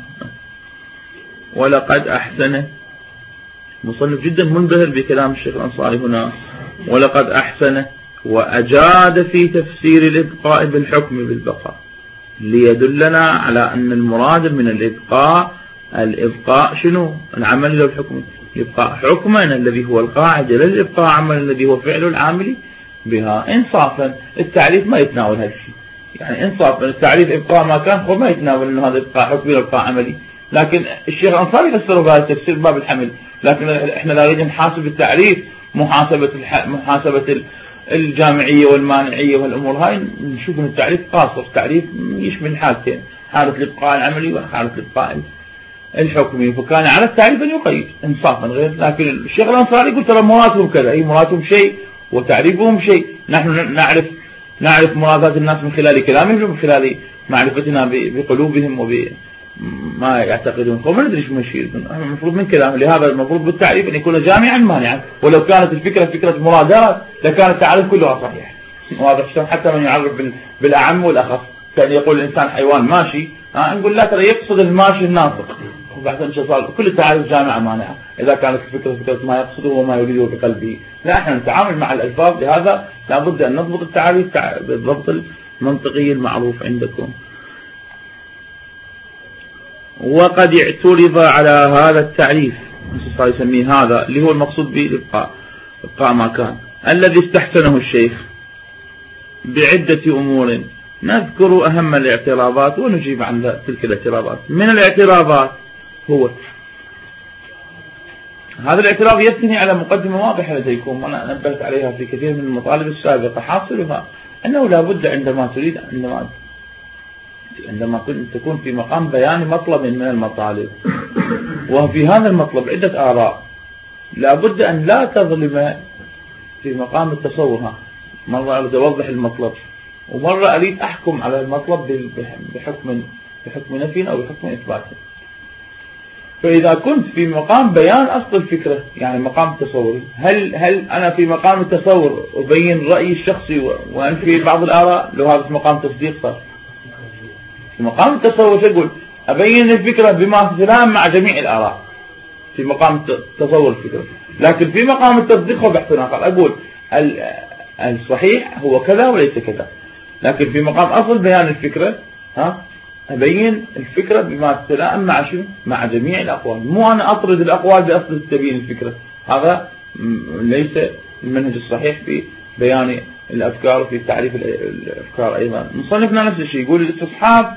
ولقد أحسن، مصنف جدا منبهر بكلام الشيخ الأنصاري هنا، ولقد أحسن وأجاد في تفسير الإبقاء بالحكم بالبقاء، ليدلنا على أن المراد من الإبقاء شنو العمل له الحكم، الإبقاء حكما الذي هو القاعدة، لا الإبقاء عمل الذي هو فعل العامل بها. إنصافا التعريف ما يتناول هذا الشيء، يعني إنصافا التعريف إبقاء ما كان هو ما يتناول أنه هذا إبقاء حكمي ولا إبقاء عملي. لكن الشيخ الأنصاري فسره بهذا التفسير باب الحمل، لكن احنا لا نريد نحاسب التعريف محاسبة الجامعية والمانعية والأمور هاي. نشوف أن التعريف قاصر، تعريف يشمل حالتين، حالة الإبقاء العملي وحالة الإبقاء الحكمي، فكان على التعريف أن يقيد إنصافا غير. لكن الشيخ الأنصاري يقول ترى مرادهم كذا، أي مرادهم شيء وتعريفهم شيء. نحن نعرف مرادات الناس من خلال كلامهم ومن خلال معرفتنا بقلوبهم وبما يعتقدون، وما ندري شو مشي المفروض من كلام. لهذا المفروض بالتعريف أن يكون جامعا مانعا، ولو كانت الفكرة فكرة مرادات لكان التعريف كلها صحيح. واضح حتى من يعرف بالأعم والأخص، كان يقول الإنسان حيوان ماشي، نقول لا ترى يقصد الماشي الناطق، وبعدين كل التعارف جامعة مانعة إذا كانت الفكرة فكرة ما يقصده وما يريده بقلبه. لا، احنا نتعامل مع الألفاظ، لهذا لابد أن نضبط التعاريف بالضبط المنطقي المعروف عندكم. وقد اعترض على هذا التعريف صار يسميه هذا اللي هو المقصود بالإبقاء، إبقاء ما كان، الذي استحسنه الشيخ بعدة أمور، نذكر أهم الاعتراضات ونجيب عن تلك الاعتراضات. من الاعتراضات هو هذا الاعتراض يبني على مقدمة واضحة لديكم وأنا نبهت عليها في كثير من المطالب السابقة. حاصلها أنه لا بد عندما تكون في مقام بيان مطلب من المطالب، وفي هذا المطلب عدة آراء، لا بد أن لا تظلم في مقام التصور. مرة أريد أوضح المطلب، ومرة أريد أحكم على المطلب بحكم نفي أو بحكم إثبات. فإذا كنت في مقام بيان أصل الفكرة، يعني مقام التصور، هل أنا في مقام التصور أبين رأيي الشخصي وأنفي بعض الآراء؟ لو هذا مقام تصديق صار. في مقام التصور أقول أبين الفكرة بما تتلائم مع جميع الآراء في مقام تصور الفكرة، لكن في مقام التصديق هو بحث آخر، أقول الصحيح هو كذا وليس كذا. لكن في مقام أصل بيان الفكرة أبين الفكرة بما تتلائم مع جميع الأقوال، مو أنا أطرد الأقوال بأصل تبيين الفكرة. هذا ليس المنهج الصحيح في بيان الأفكار وفي تعريف الأفكار. أيضا مصنفنا نفس الشيء، يقول الاستصحاب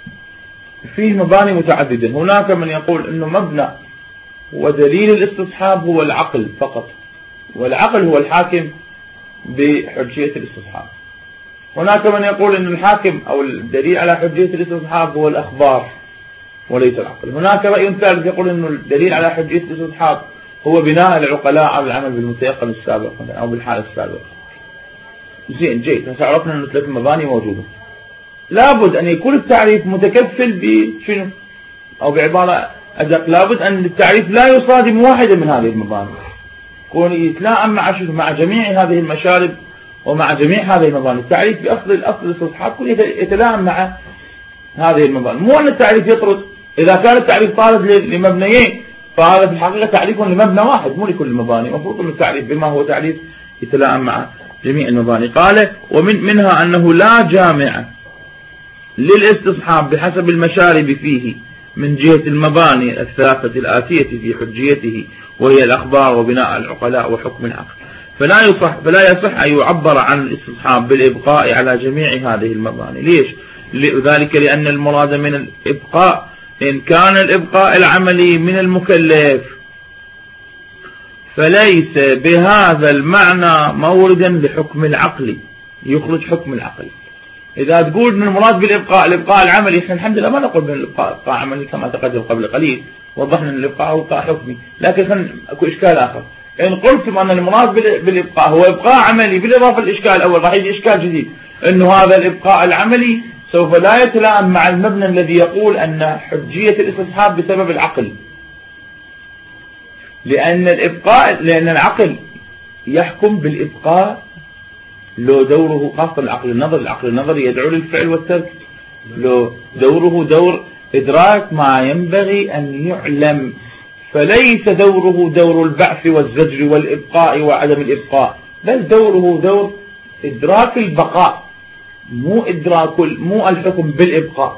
فيه مباني متعددة. هناك من يقول أنه مبنى ودليل الاستصحاب هو العقل فقط، والعقل هو الحاكم بحجية الاستصحاب. هناك من يقول أن الحاكم أو الدليل على حجية الاستصحاب هو الأخبار وليس العقل. هناك رأي ثالث يقول أن الدليل على حجية الاستصحاب هو بناء العقلاء على العمل بالمتيقن السابق أو بالحالة السابقة. زين جيد، هسه عرفنا أن ثلاث مباني موجودة. لابد أن يكون التعريف متكفل بشنو، أو بعبارة أدق، لابد أن التعريف لا يصادم واحدة من هذه المباني، يكون يتلائم مع جميع هذه المشارب ومع جميع هذه المباني. التعريف بأصل الاستصحاب يكون يتلائم مع هذه المباني، مو أن التعريف يطرد. إذا كان التعريف طارد لمبنيين فهذا في الحقيقة تعريف لمبنى واحد مو لكل المباني. المفروض أن التعريف بما هو تعريف يتلائم مع جميع المباني. قال ومنها أنه لا جامع للاستصحاب بحسب المشارب فيه من جهة المباني الثلاثة الآتية في حجيته، وهي الأخبار وبناء العقلاء وحكم العقل. فلا يصح أن يعبر عن الاستصحاب بالإبقاء على جميع هذه المباني. ليش؟ ذلك لأن المراد من الإبقاء إن كان الإبقاء العملي من المكلف فليس بهذا المعنى موردا لحكم العقل، يخرج حكم العقل. إذا تقول من المراد الإبقاء العملي، إحنا الحمد لله ما نقول من الإبقاء عملي كما تقدم قبل قليل، وضحنا أن الإبقاء هو إبقاء حكمي. لكن أكو إشكال آخر، إن قلتم أن المراد بالإبقاء هو إبقاء عملي بالإضافة للإشكال الأول، راح يجي إشكال جديد إنه هذا الإبقاء العملي سوف لا يتلائم مع المبنى الذي يقول أن حجية الاستصحاب بسبب العقل، لأن العقل يحكم بالإبقاء لو دوره خاصة العقل النظري يدعو للفعل والترك، لو دوره دور إدراك ما ينبغي أن يعلم، فليس دوره دور البعث والزجر والإبقاء وعدم الإبقاء، بل دوره دور إدراك البقاء، مو الحكم بالإبقاء.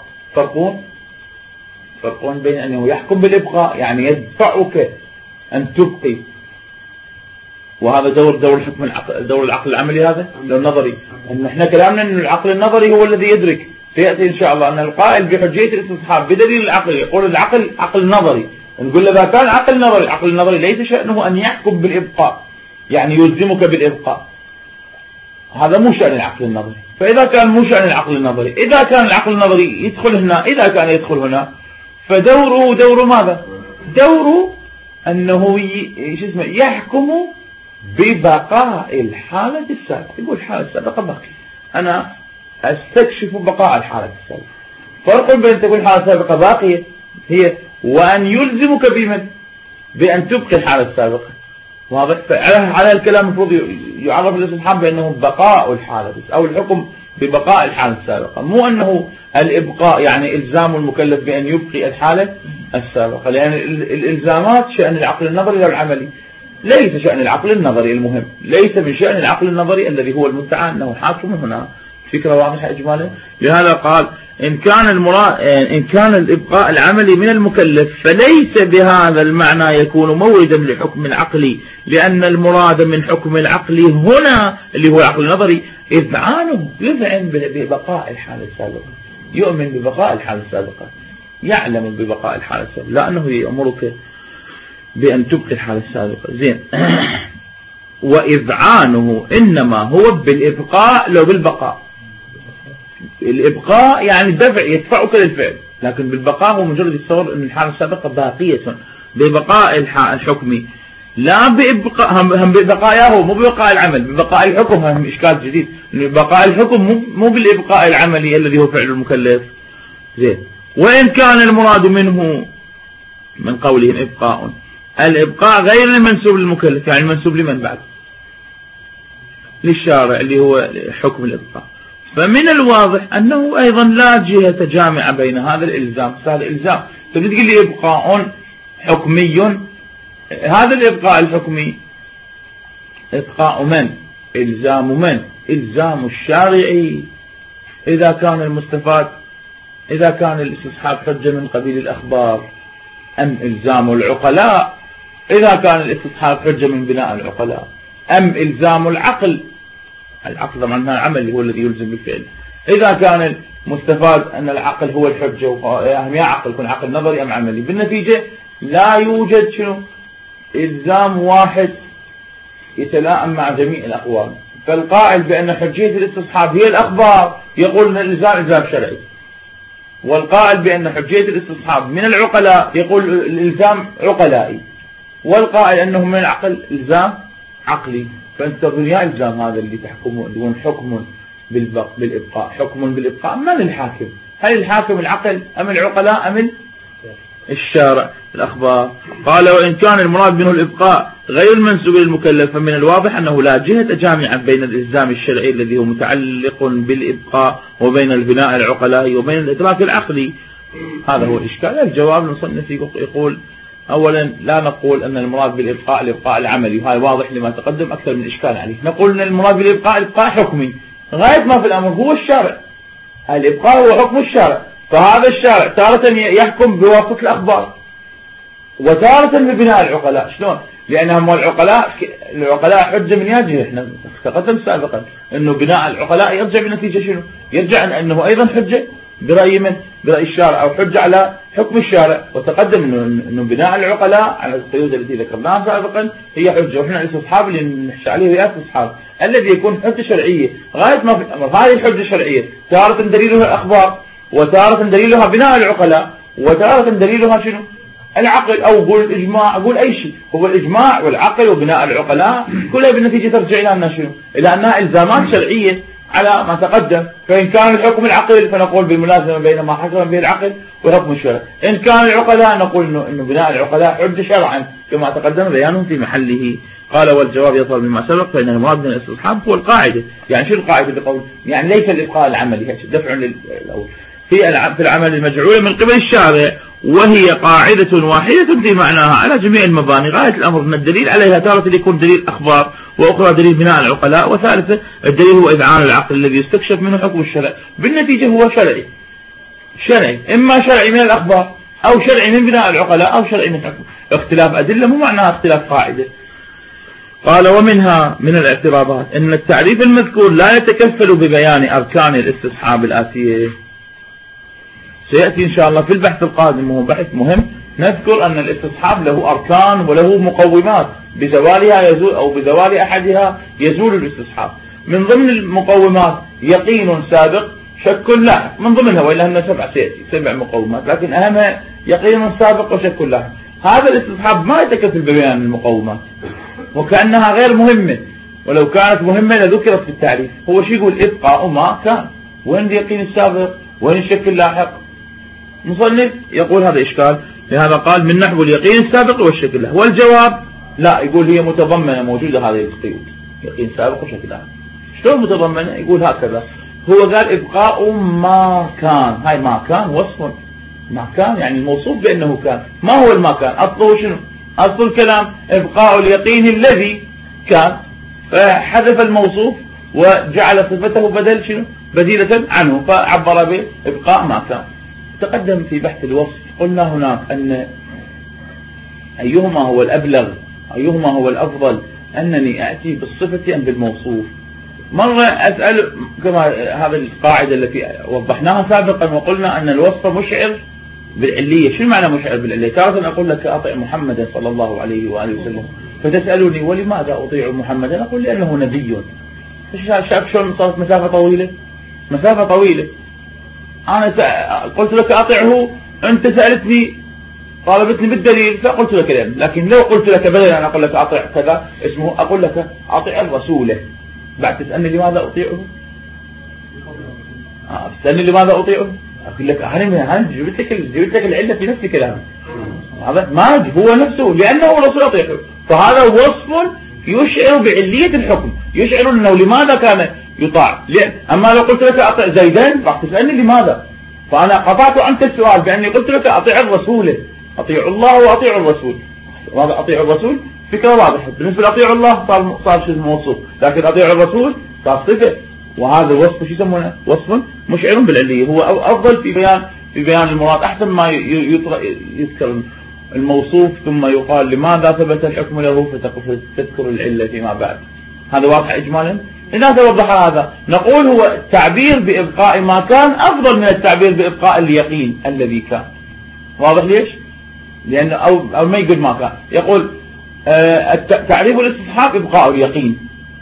فرقون بين أنه يحكم بالإبقاء يعني يدفعك أن تبقي، وهذا دور الحكم دور العقل العملي، هذا دور النظري. إن احنا كلامنا أن العقل النظري هو الذي يدرك، سيأتي إن شاء الله أن القائل بحجية الاستصحاب بدليل العقل يقول العقل عقل نظري، نقول له إذا كان عقل نظري ليس شأنه أن يحكم بالإبقاء يعني يلزمك بالإبقاء، هذا مو شأن العقل النظري. فإذا كان مو شأن العقل النظري، إذا كان العقل النظري يدخل هنا، إذا كان يدخل هنا فدوره دور ماذا؟ دوره أنه يحكم ببقاء الحالة السابقة. يقول الحالة السابقة باقي، أنا أستكشف بقاء الحالة السابقة. فرق بين تكون الحالة السابقة باقية هي وأن يلزمك بأن تبقي الحالة السابقة. واضح؟ على الكلام المفروض يعرف الاستصحاب بأنه بقاء الحالة أو الحكم ببقاء الحالة السابقة، مو أنه الإبقاء يعني إلزام المكلف بأن يبقي الحالة السابقة، لأن الإلزامات شأن العقل النظري والعملي، ليس شأن العقل النظري المهم، ليس من شأن العقل النظري الذي هو المدعى أنه حاكم هنا فكرة واضحة إجمالا. لهذا قال إن كان الإبقاء العملي من المكلف فليس بهذا المعنى يكون موردا لحكم العقلي، لأن المراد من حكم العقلي هنا اللي هو العقل النظري إذعانه، يذعن ببقاء الحالة السابقة، يؤمن ببقاء الحالة السابقة، يعلم ببقاء الحالة السابقة، لا أنه يأمرك بأن تبقي الحالة السابقة. زين. وإذعانه إنما هو بالإبقاء لو بالبقاء. الإبقاء يعني الدفع يدفعك للفعل، لكن بالبقاء هو مجرد يتصور أن الحالة السابقة باقية ببقاء الحكمي، لا بإبقاء هم ببقاء مو ببقاء العمل، ببقاء الحكم. هم إشكال جديد، بقاء الحكم مو بالإبقاء العملي الذي هو فعل المكلف. زين. وإن كان المراد منه من قولهم إبقاء الإبقاء غير المنسوب للمكلف، يعني المنسوب لمن بعد؟ للشارع اللي هو حكم الإبقاء. فمن الواضح أنه أيضا لا جهة جامعة بين هذا الإلزام. هذا الإلزام تقول لي إبقاء حكمي، هذا الإبقاء الحكمي إبقاء من؟ إلزام من؟ إلزام الشارعي إذا كان المستفاد، إذا كان الاستصحاب حجة من قبيل الأخبار، أم إلزام العقلاء إذا كان الاستصحاب حجة من بناء العقلاء، أم إلزام العقل طبعا العمل هو الذي يلزم بالفعل، إذا كان المستفاد أن العقل هو الحجة، يا عقل يكون عقل نظري أم عملي. بالنتيجة لا يوجد شنو إلزام واحد يتلائم مع جميع الأقوال. فالقائل بأن حجية الاستصحاب هي الأخبار يقول أن الإلزام إلزام شرعي، والقائل بأن حجية الاستصحاب من العقلاء يقول الإلزام عقلائي، والقائل أنه من العقل إلزام عقلي. فأنت تقول يا إلزام هذا اللي تحكمون يقول حكم بالإبقاء، حكم بالإبقاء. من الحاكم؟ هل الحاكم العقل أم العقلاء أم الشارع الأخبار؟ قال وإن كان المراد منه الإبقاء غير المنسوب للمكلف فمن الواضح أنه لا جهة جامعة بين الإلزام الشرعي الذي هو متعلق بالإبقاء وبين البناء العقلائي وبين الإدراك العقلي. هذا هو الإشكال. الجواب المصنف يقول أولا لا نقول أن المراد بالإبقاء الإبقاء العملي، وهذا واضح لما تقدم أكثر من إشكال عليه. نقول أن المراد بالإبقاء الإبقاء حكمي، غاية ما في الأمر هو الشارع، الإبقاء هو حكم الشارع. فهذا الشارع تارة يحكم بواسطة الأخبار وتارة ببناء العقلاء. شلون؟ لأنهم العقلاء حجة من ياجه. احنا تقدم سابقا أنه بناء العقلاء يرجع بنتيجة شنو؟ يرجع أنه أيضا حجة برأي من؟ برأي الشارع، أو حجة على حكم الشارع. وتقدم أنه بناء العقلاء على القيود التي ذكرناها سابقا هي حجة، وإحنا الاستصحاب اللي نحكي عليه هي الاستصحاب الذي يكون حجة شرعية غاية ما في الأمر. هذه الحجة الشرعية تارة دليلها الأخبار، وتارة دليلها بناء العقلاء، وتارة دليلها شنو؟ العقل، أو قول الإجماع، قول أي شيء. هو الإجماع والعقل وبناء العقلاء كلها بالنتيجة ترجع إلى أنها شنو؟ إلى أنها إلزامات شرعية على ما تقدم. فإن كان الحكم العقل فنقول بالملازمة بين ما حكم به العقل وحكم الشرع. إن كان العقلاء نقول إنه بناء العقلاء حجة شرعا كما تقدم بيانه في محله. قال والجواب يظهر مما سبق فإن المراد من الاستصحاب هو القاعدة. يعني شو القاعدة بقول؟ يعني ليس الإبقاء العملي، دفع للأول في العمل المجعول من قبل الشارع، وهي قاعدة واحدة في معناها على جميع المباني. غاية الأمر أن الدليل عليها تارة يكون دليل أخبار، وأخرى دليل بناء العقلاء، وثالثة الدليل هو إذعان العقل الذي يستكشف منه حكم الشرع. بالنتيجة هو شرعي، إما شرعي من الأخبار أو شرعي من بناء العقلاء أو شرعي من حكم. اختلاف أدلة مو معناها اختلاف قاعدة. قال ومنها من الاعتراضات أن التعريف المذكور لا يتكفل ببيان أركان الاستصحاب الآتية. سيأتي إن شاء الله في البحث القادم، وهو بحث مهم، نذكر أن الاستصحاب له أركان وله مقومات بزوالها يزول، أو بزوال أحدها يزول الاستصحاب. من ضمن المقومات يقين سابق شك لاحق، من ضمنها وإلا أنها سيأتي 7 مقومات، لكن أهمها يقين سابق وشك لاحق. هذا الاستصحاب ما يتكفل ببيان المقومات وكأنها غير مهمة، ولو كانت مهمة لذكرت في التعريف. هو شيء يقول إبقاء ما كان، وين اليقين السابق وين الشك اللاحق؟ مصنف يقول هذا إشكال، لهذا قال من نحو اليقين السابق والشك اللاحق. والجواب لا، يقول هي متضمنة موجودة هذه القيود، يقين سابق وشك لاحق. شلون متضمنة؟ يقول هكذا، هو قال إبقاء ما كان، هاي ما كان وصف، ما كان يعني الموصوف بأنه كان. ما هو الما كان؟ أصله شنو؟ أصل الكلام إبقاء اليقين الذي كان، فحذف الموصوف وجعل صفته بدل شنو بديلة عنه فعبر بإبقاء ما كان. تقدم في بحث الوصف قلنا هناك أن أيهما هو الأبلغ أيهما هو الأفضل أنني أأتي بالصفة أم بالموصوف. مرة أسأل كما هذه القاعدة التي وضحناها سابقا وقلنا أن الوصف مشعر بالعلية. شو معنى مشعر بالعلية؟ تارة أقول لك أطيع محمدا صلى الله عليه وآله وسلم فتسألني ولماذا أطيع محمدا؟ أقول لأنه نبي. شاف شلون صارت مسافة طويلة؟ مسافة طويلة. أنا قلت لك أطيعه، أنت سألتني طالبتني بالدليل فقلت لك الآن. لكن لو قلت لك بدل أن أقول لك أطيع كذا اسمه أقول لك أطيع الرسول، بعد تسألني لماذا أطيعه؟ تسألني لماذا أطيعه؟ أقول لك أنا جبت لك العلة في نفس كلامي. هذا ما هو نفسه لأنه رسول أطيعه، فهذا وصف يشعر بعلية الحكم، يشعر أنه لماذا كان يطاع. أما لو قلت لك أطيع زيدان راح تسألني لماذا، فأنا قطعت عنك السؤال بأني قلت لك أطيع الرسول، أطيع الله وأطيع الرسول. وهذا أطيع الرسول فكرة واضحة. بالنسبة لأطيع الله صار شيء موصوف، لكن أطيع الرسول صار صفة، وهذا وصف شو يسمونه؟ وصف مشعر بالعلية. هو أفضل في بيان المراد، أحسن ما يذكر الموصوف ثم يقال لماذا ثبت الحكم له فتذكر العلة فيما بعد. هذا واضح إجمالا. لماذا وضح هذا؟ نقول هو التعبير بإبقاء ما كان أفضل من التعبير بإبقاء اليقين الذي كان. واضح ليش؟ لأن أو ما يقول ما كان، يقول تعريف الاستصحاب إبقاء اليقين.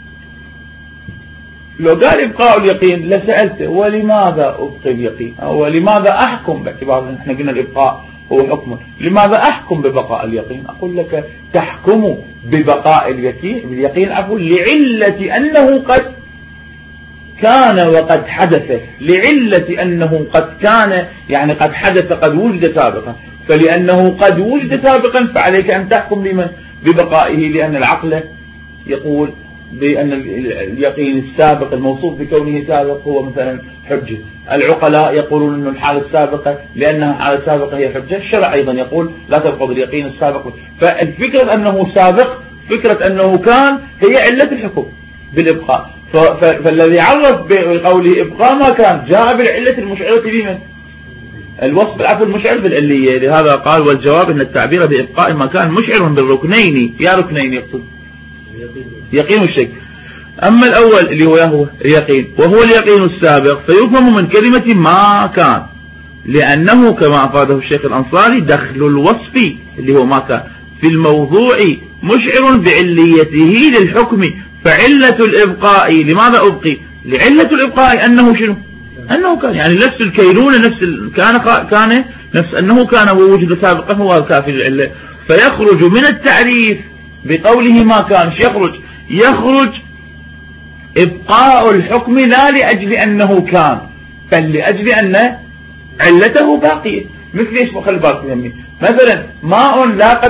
لو قال إبقاء اليقين لسألته ولماذا أبقي اليقين، أو لماذا أحكم، باعتبار أن احنا قلنا الإبقاء هو حكمه، لماذا أحكم ببقاء اليقين؟ أقول لك تحكم ببقاء اليقين لعلة أنه قد كان وقد حدث، لعلة أنه قد كان يعني قد حدث قد وجد سابقا، فلأنه قد وجد سابقا فعليك أن تحكم لمن ببقائه، لأن العقل يقول بأن اليقين السابق الموصوف بكونه سابق هو مثلا حجة. العقلاء يقولون أن الحالة السابقة لأنها حالة سابقة هي حجة. الشرع أيضا يقول لا تنقض اليقين السابق. فالفكرة أنه سابق، فكرة أنه كان، هي علة الحكم بالإبقاء. فالذي عرف بقوله إبقاء ما كان جاء بالعلة المشعرة بمن؟ الوصف العفو المشعر بالعلية. لهذا قال والجواب أن التعبير بإبقاء ما كان مشعر بالركنين. يا ركنين يقصد يقين الشك. أما الأول اللي هو اليقين وهو اليقين السابق فيفهم من كلمة ما كان، لأنه كما أفاده الشيخ الأنصاري دخل الوصف اللي هو ما كان في الموضوع مشعر بعليته للحكم، فعلة الإبقاء لماذا أبقي؟ لعلة الإبقاء أنه شنو؟ أنه كان، يعني نفس الكينونة كان نفس أنه كان ووجد سابقا هو كافي للعلة. فيخرج من التعريف بقوله ما كان يخرج إبقاء الحكم لا لأجل أنه كان، بل لأجل أن علته باقية. مثل ايش؟ خلي بالك يمي، مثلا ماء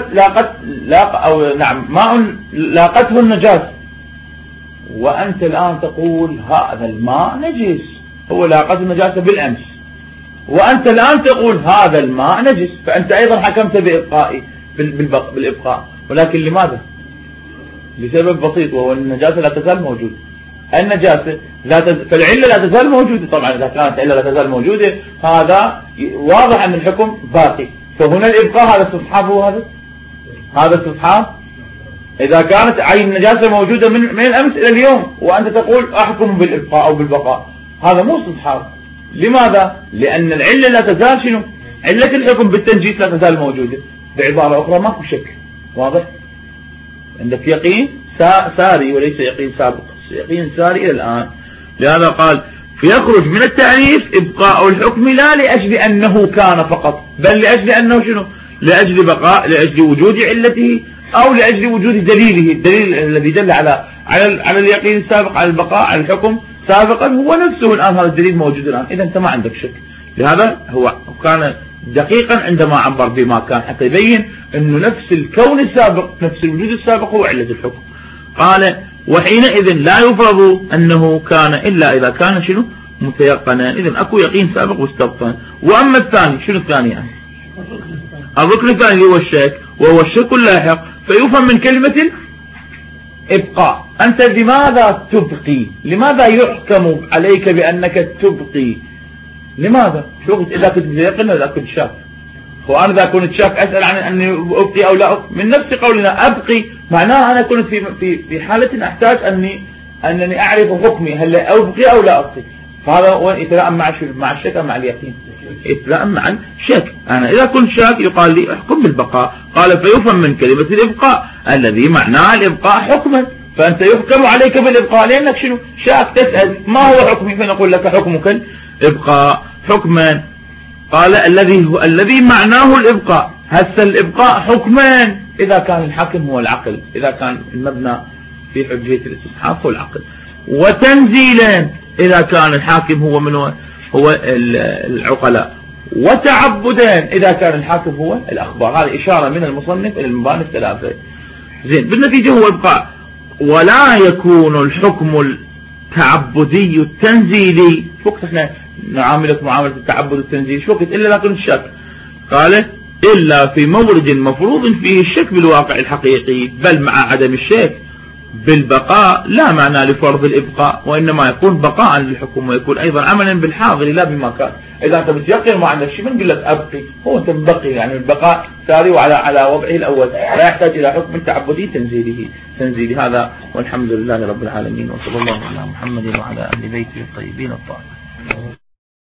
ماء لاقته النجاسة، وأنت الآن تقول هذا الماء نجس، هو لاقته النجاسة بالأمس، وأنت الآن تقول هذا الماء نجس، فأنت أيضا حكمت بالإبقاء. ولكن لماذا؟ لسبب بسيط، وهو النجاسة لا تزال موجودة. النجاسة فالعلة لا تزال موجودة. طبعا إذا كانت العلة لا تزال موجودة هذا واضح أن الحكم باقي. فهنا الإبقاء هذا استصحاب، هذا استصحاب. إذا كانت عين النجاسة موجودة من الأمس إلى اليوم وأنت تقول أحكم بالإبقاء أو بالبقاء، هذا مو استصحاب. لماذا؟ لأن العلة لا تزال شنو؟ علة الحكم بالتنجيس لا تزال موجودة. بعبارة أخرى ماكو شك. واضح؟ عندك يقين ساري وليس يقين سابق، يقين ساري إلى الآن. لهذا قال فيخرج من التعريف إبقاء الحكم لا لأجل أنه كان فقط، بل لأجل أنه شنو؟ لأجل بقاء، لأجل وجود علته أو لأجل وجود دليله. الدليل الذي دل على اليقين السابق، على البقاء، على الحكم سابقا هو نفسه الآن، هذا الدليل موجود الآن. إذا أنت ما عندك شك. لهذا هو كان دقيقا عندما عبر بما كان حتى يبين أنه نفس الكون السابق، نفس الوجود السابق هو علة الحكم. قال وحينئذ لا يفرض أنه كان إلا إذا كان شنو؟ متيقنا. إذن أكو يقين سابق واستبطن. وأما الثاني شنو الثاني يعني؟ الركن الثاني هو الشك، وهو الشك اللاحق، فيفهم من كلمة إبقاء أنت لماذا تبقي؟ لماذا يحكم عليك بأنك تبقي؟ لماذا؟ شو إذا كنت متيقن إذا كنت شاك؟ وأنا إذا كنت شاك أسأل عن أني أبقي أو لا أبقي. من نفس قولنا أبقي معناها أنا كنت في حالة أحتاج أنني أعرف حكمي، هل أبقي أو لا أبقي. فهذا هو يتلائم مع الشك أم مع اليقين؟ يتلائم مع الشك. أنا إذا كنت شاك يقال لي احكم بالبقاء. قال فيفهم من كلمة الإبقاء الذي معناه الإبقاء حكما، فأنت يحكم عليك بالإبقاء لأنك شنو شاك تسأل ما هو حكمي، فنقول لك حكمك الإبقاء حكما. قال الذي معناه الإبقاء. هسه الإبقاء حكما إذا كان الحاكم هو العقل، إذا كان المبنى في حجية الاستصحاب هو العقل، وتنزيلا إذا كان الحاكم هو من هو العقلاء، وتعبدا إذا كان الحاكم هو الأخبار. هذه إشارة من المصنف إلى المباني الثلاثة. زين، بالنتيجة هو إبقاء. ولا يكون الحكم التعبدي التنزيلي، وقت احنا نعاملك معاملة التعبد التنزيلي شو وقت إلا لكن الشك. قال إلا في مورد مفروض فيه الشك بالواقع الحقيقي، بل مع عدم الشك بالبقاء لا معنى لفرض الإبقاء، وإنما يكون بقاء للحكم، ويكون أيضا عملا بالحاضر لا بما كان. إذا أنت بتيقن ما عندك شيء بنقول لك أبقي، هو أنت مبقي، يعني البقاء ساري على وضعه الأول، لا يحتاج إلى حكم تعبدي تنزيلي. هذا والحمد لله رب العالمين، وصلى الله على محمد وعلى آل بيته الطيبين الطاهرين.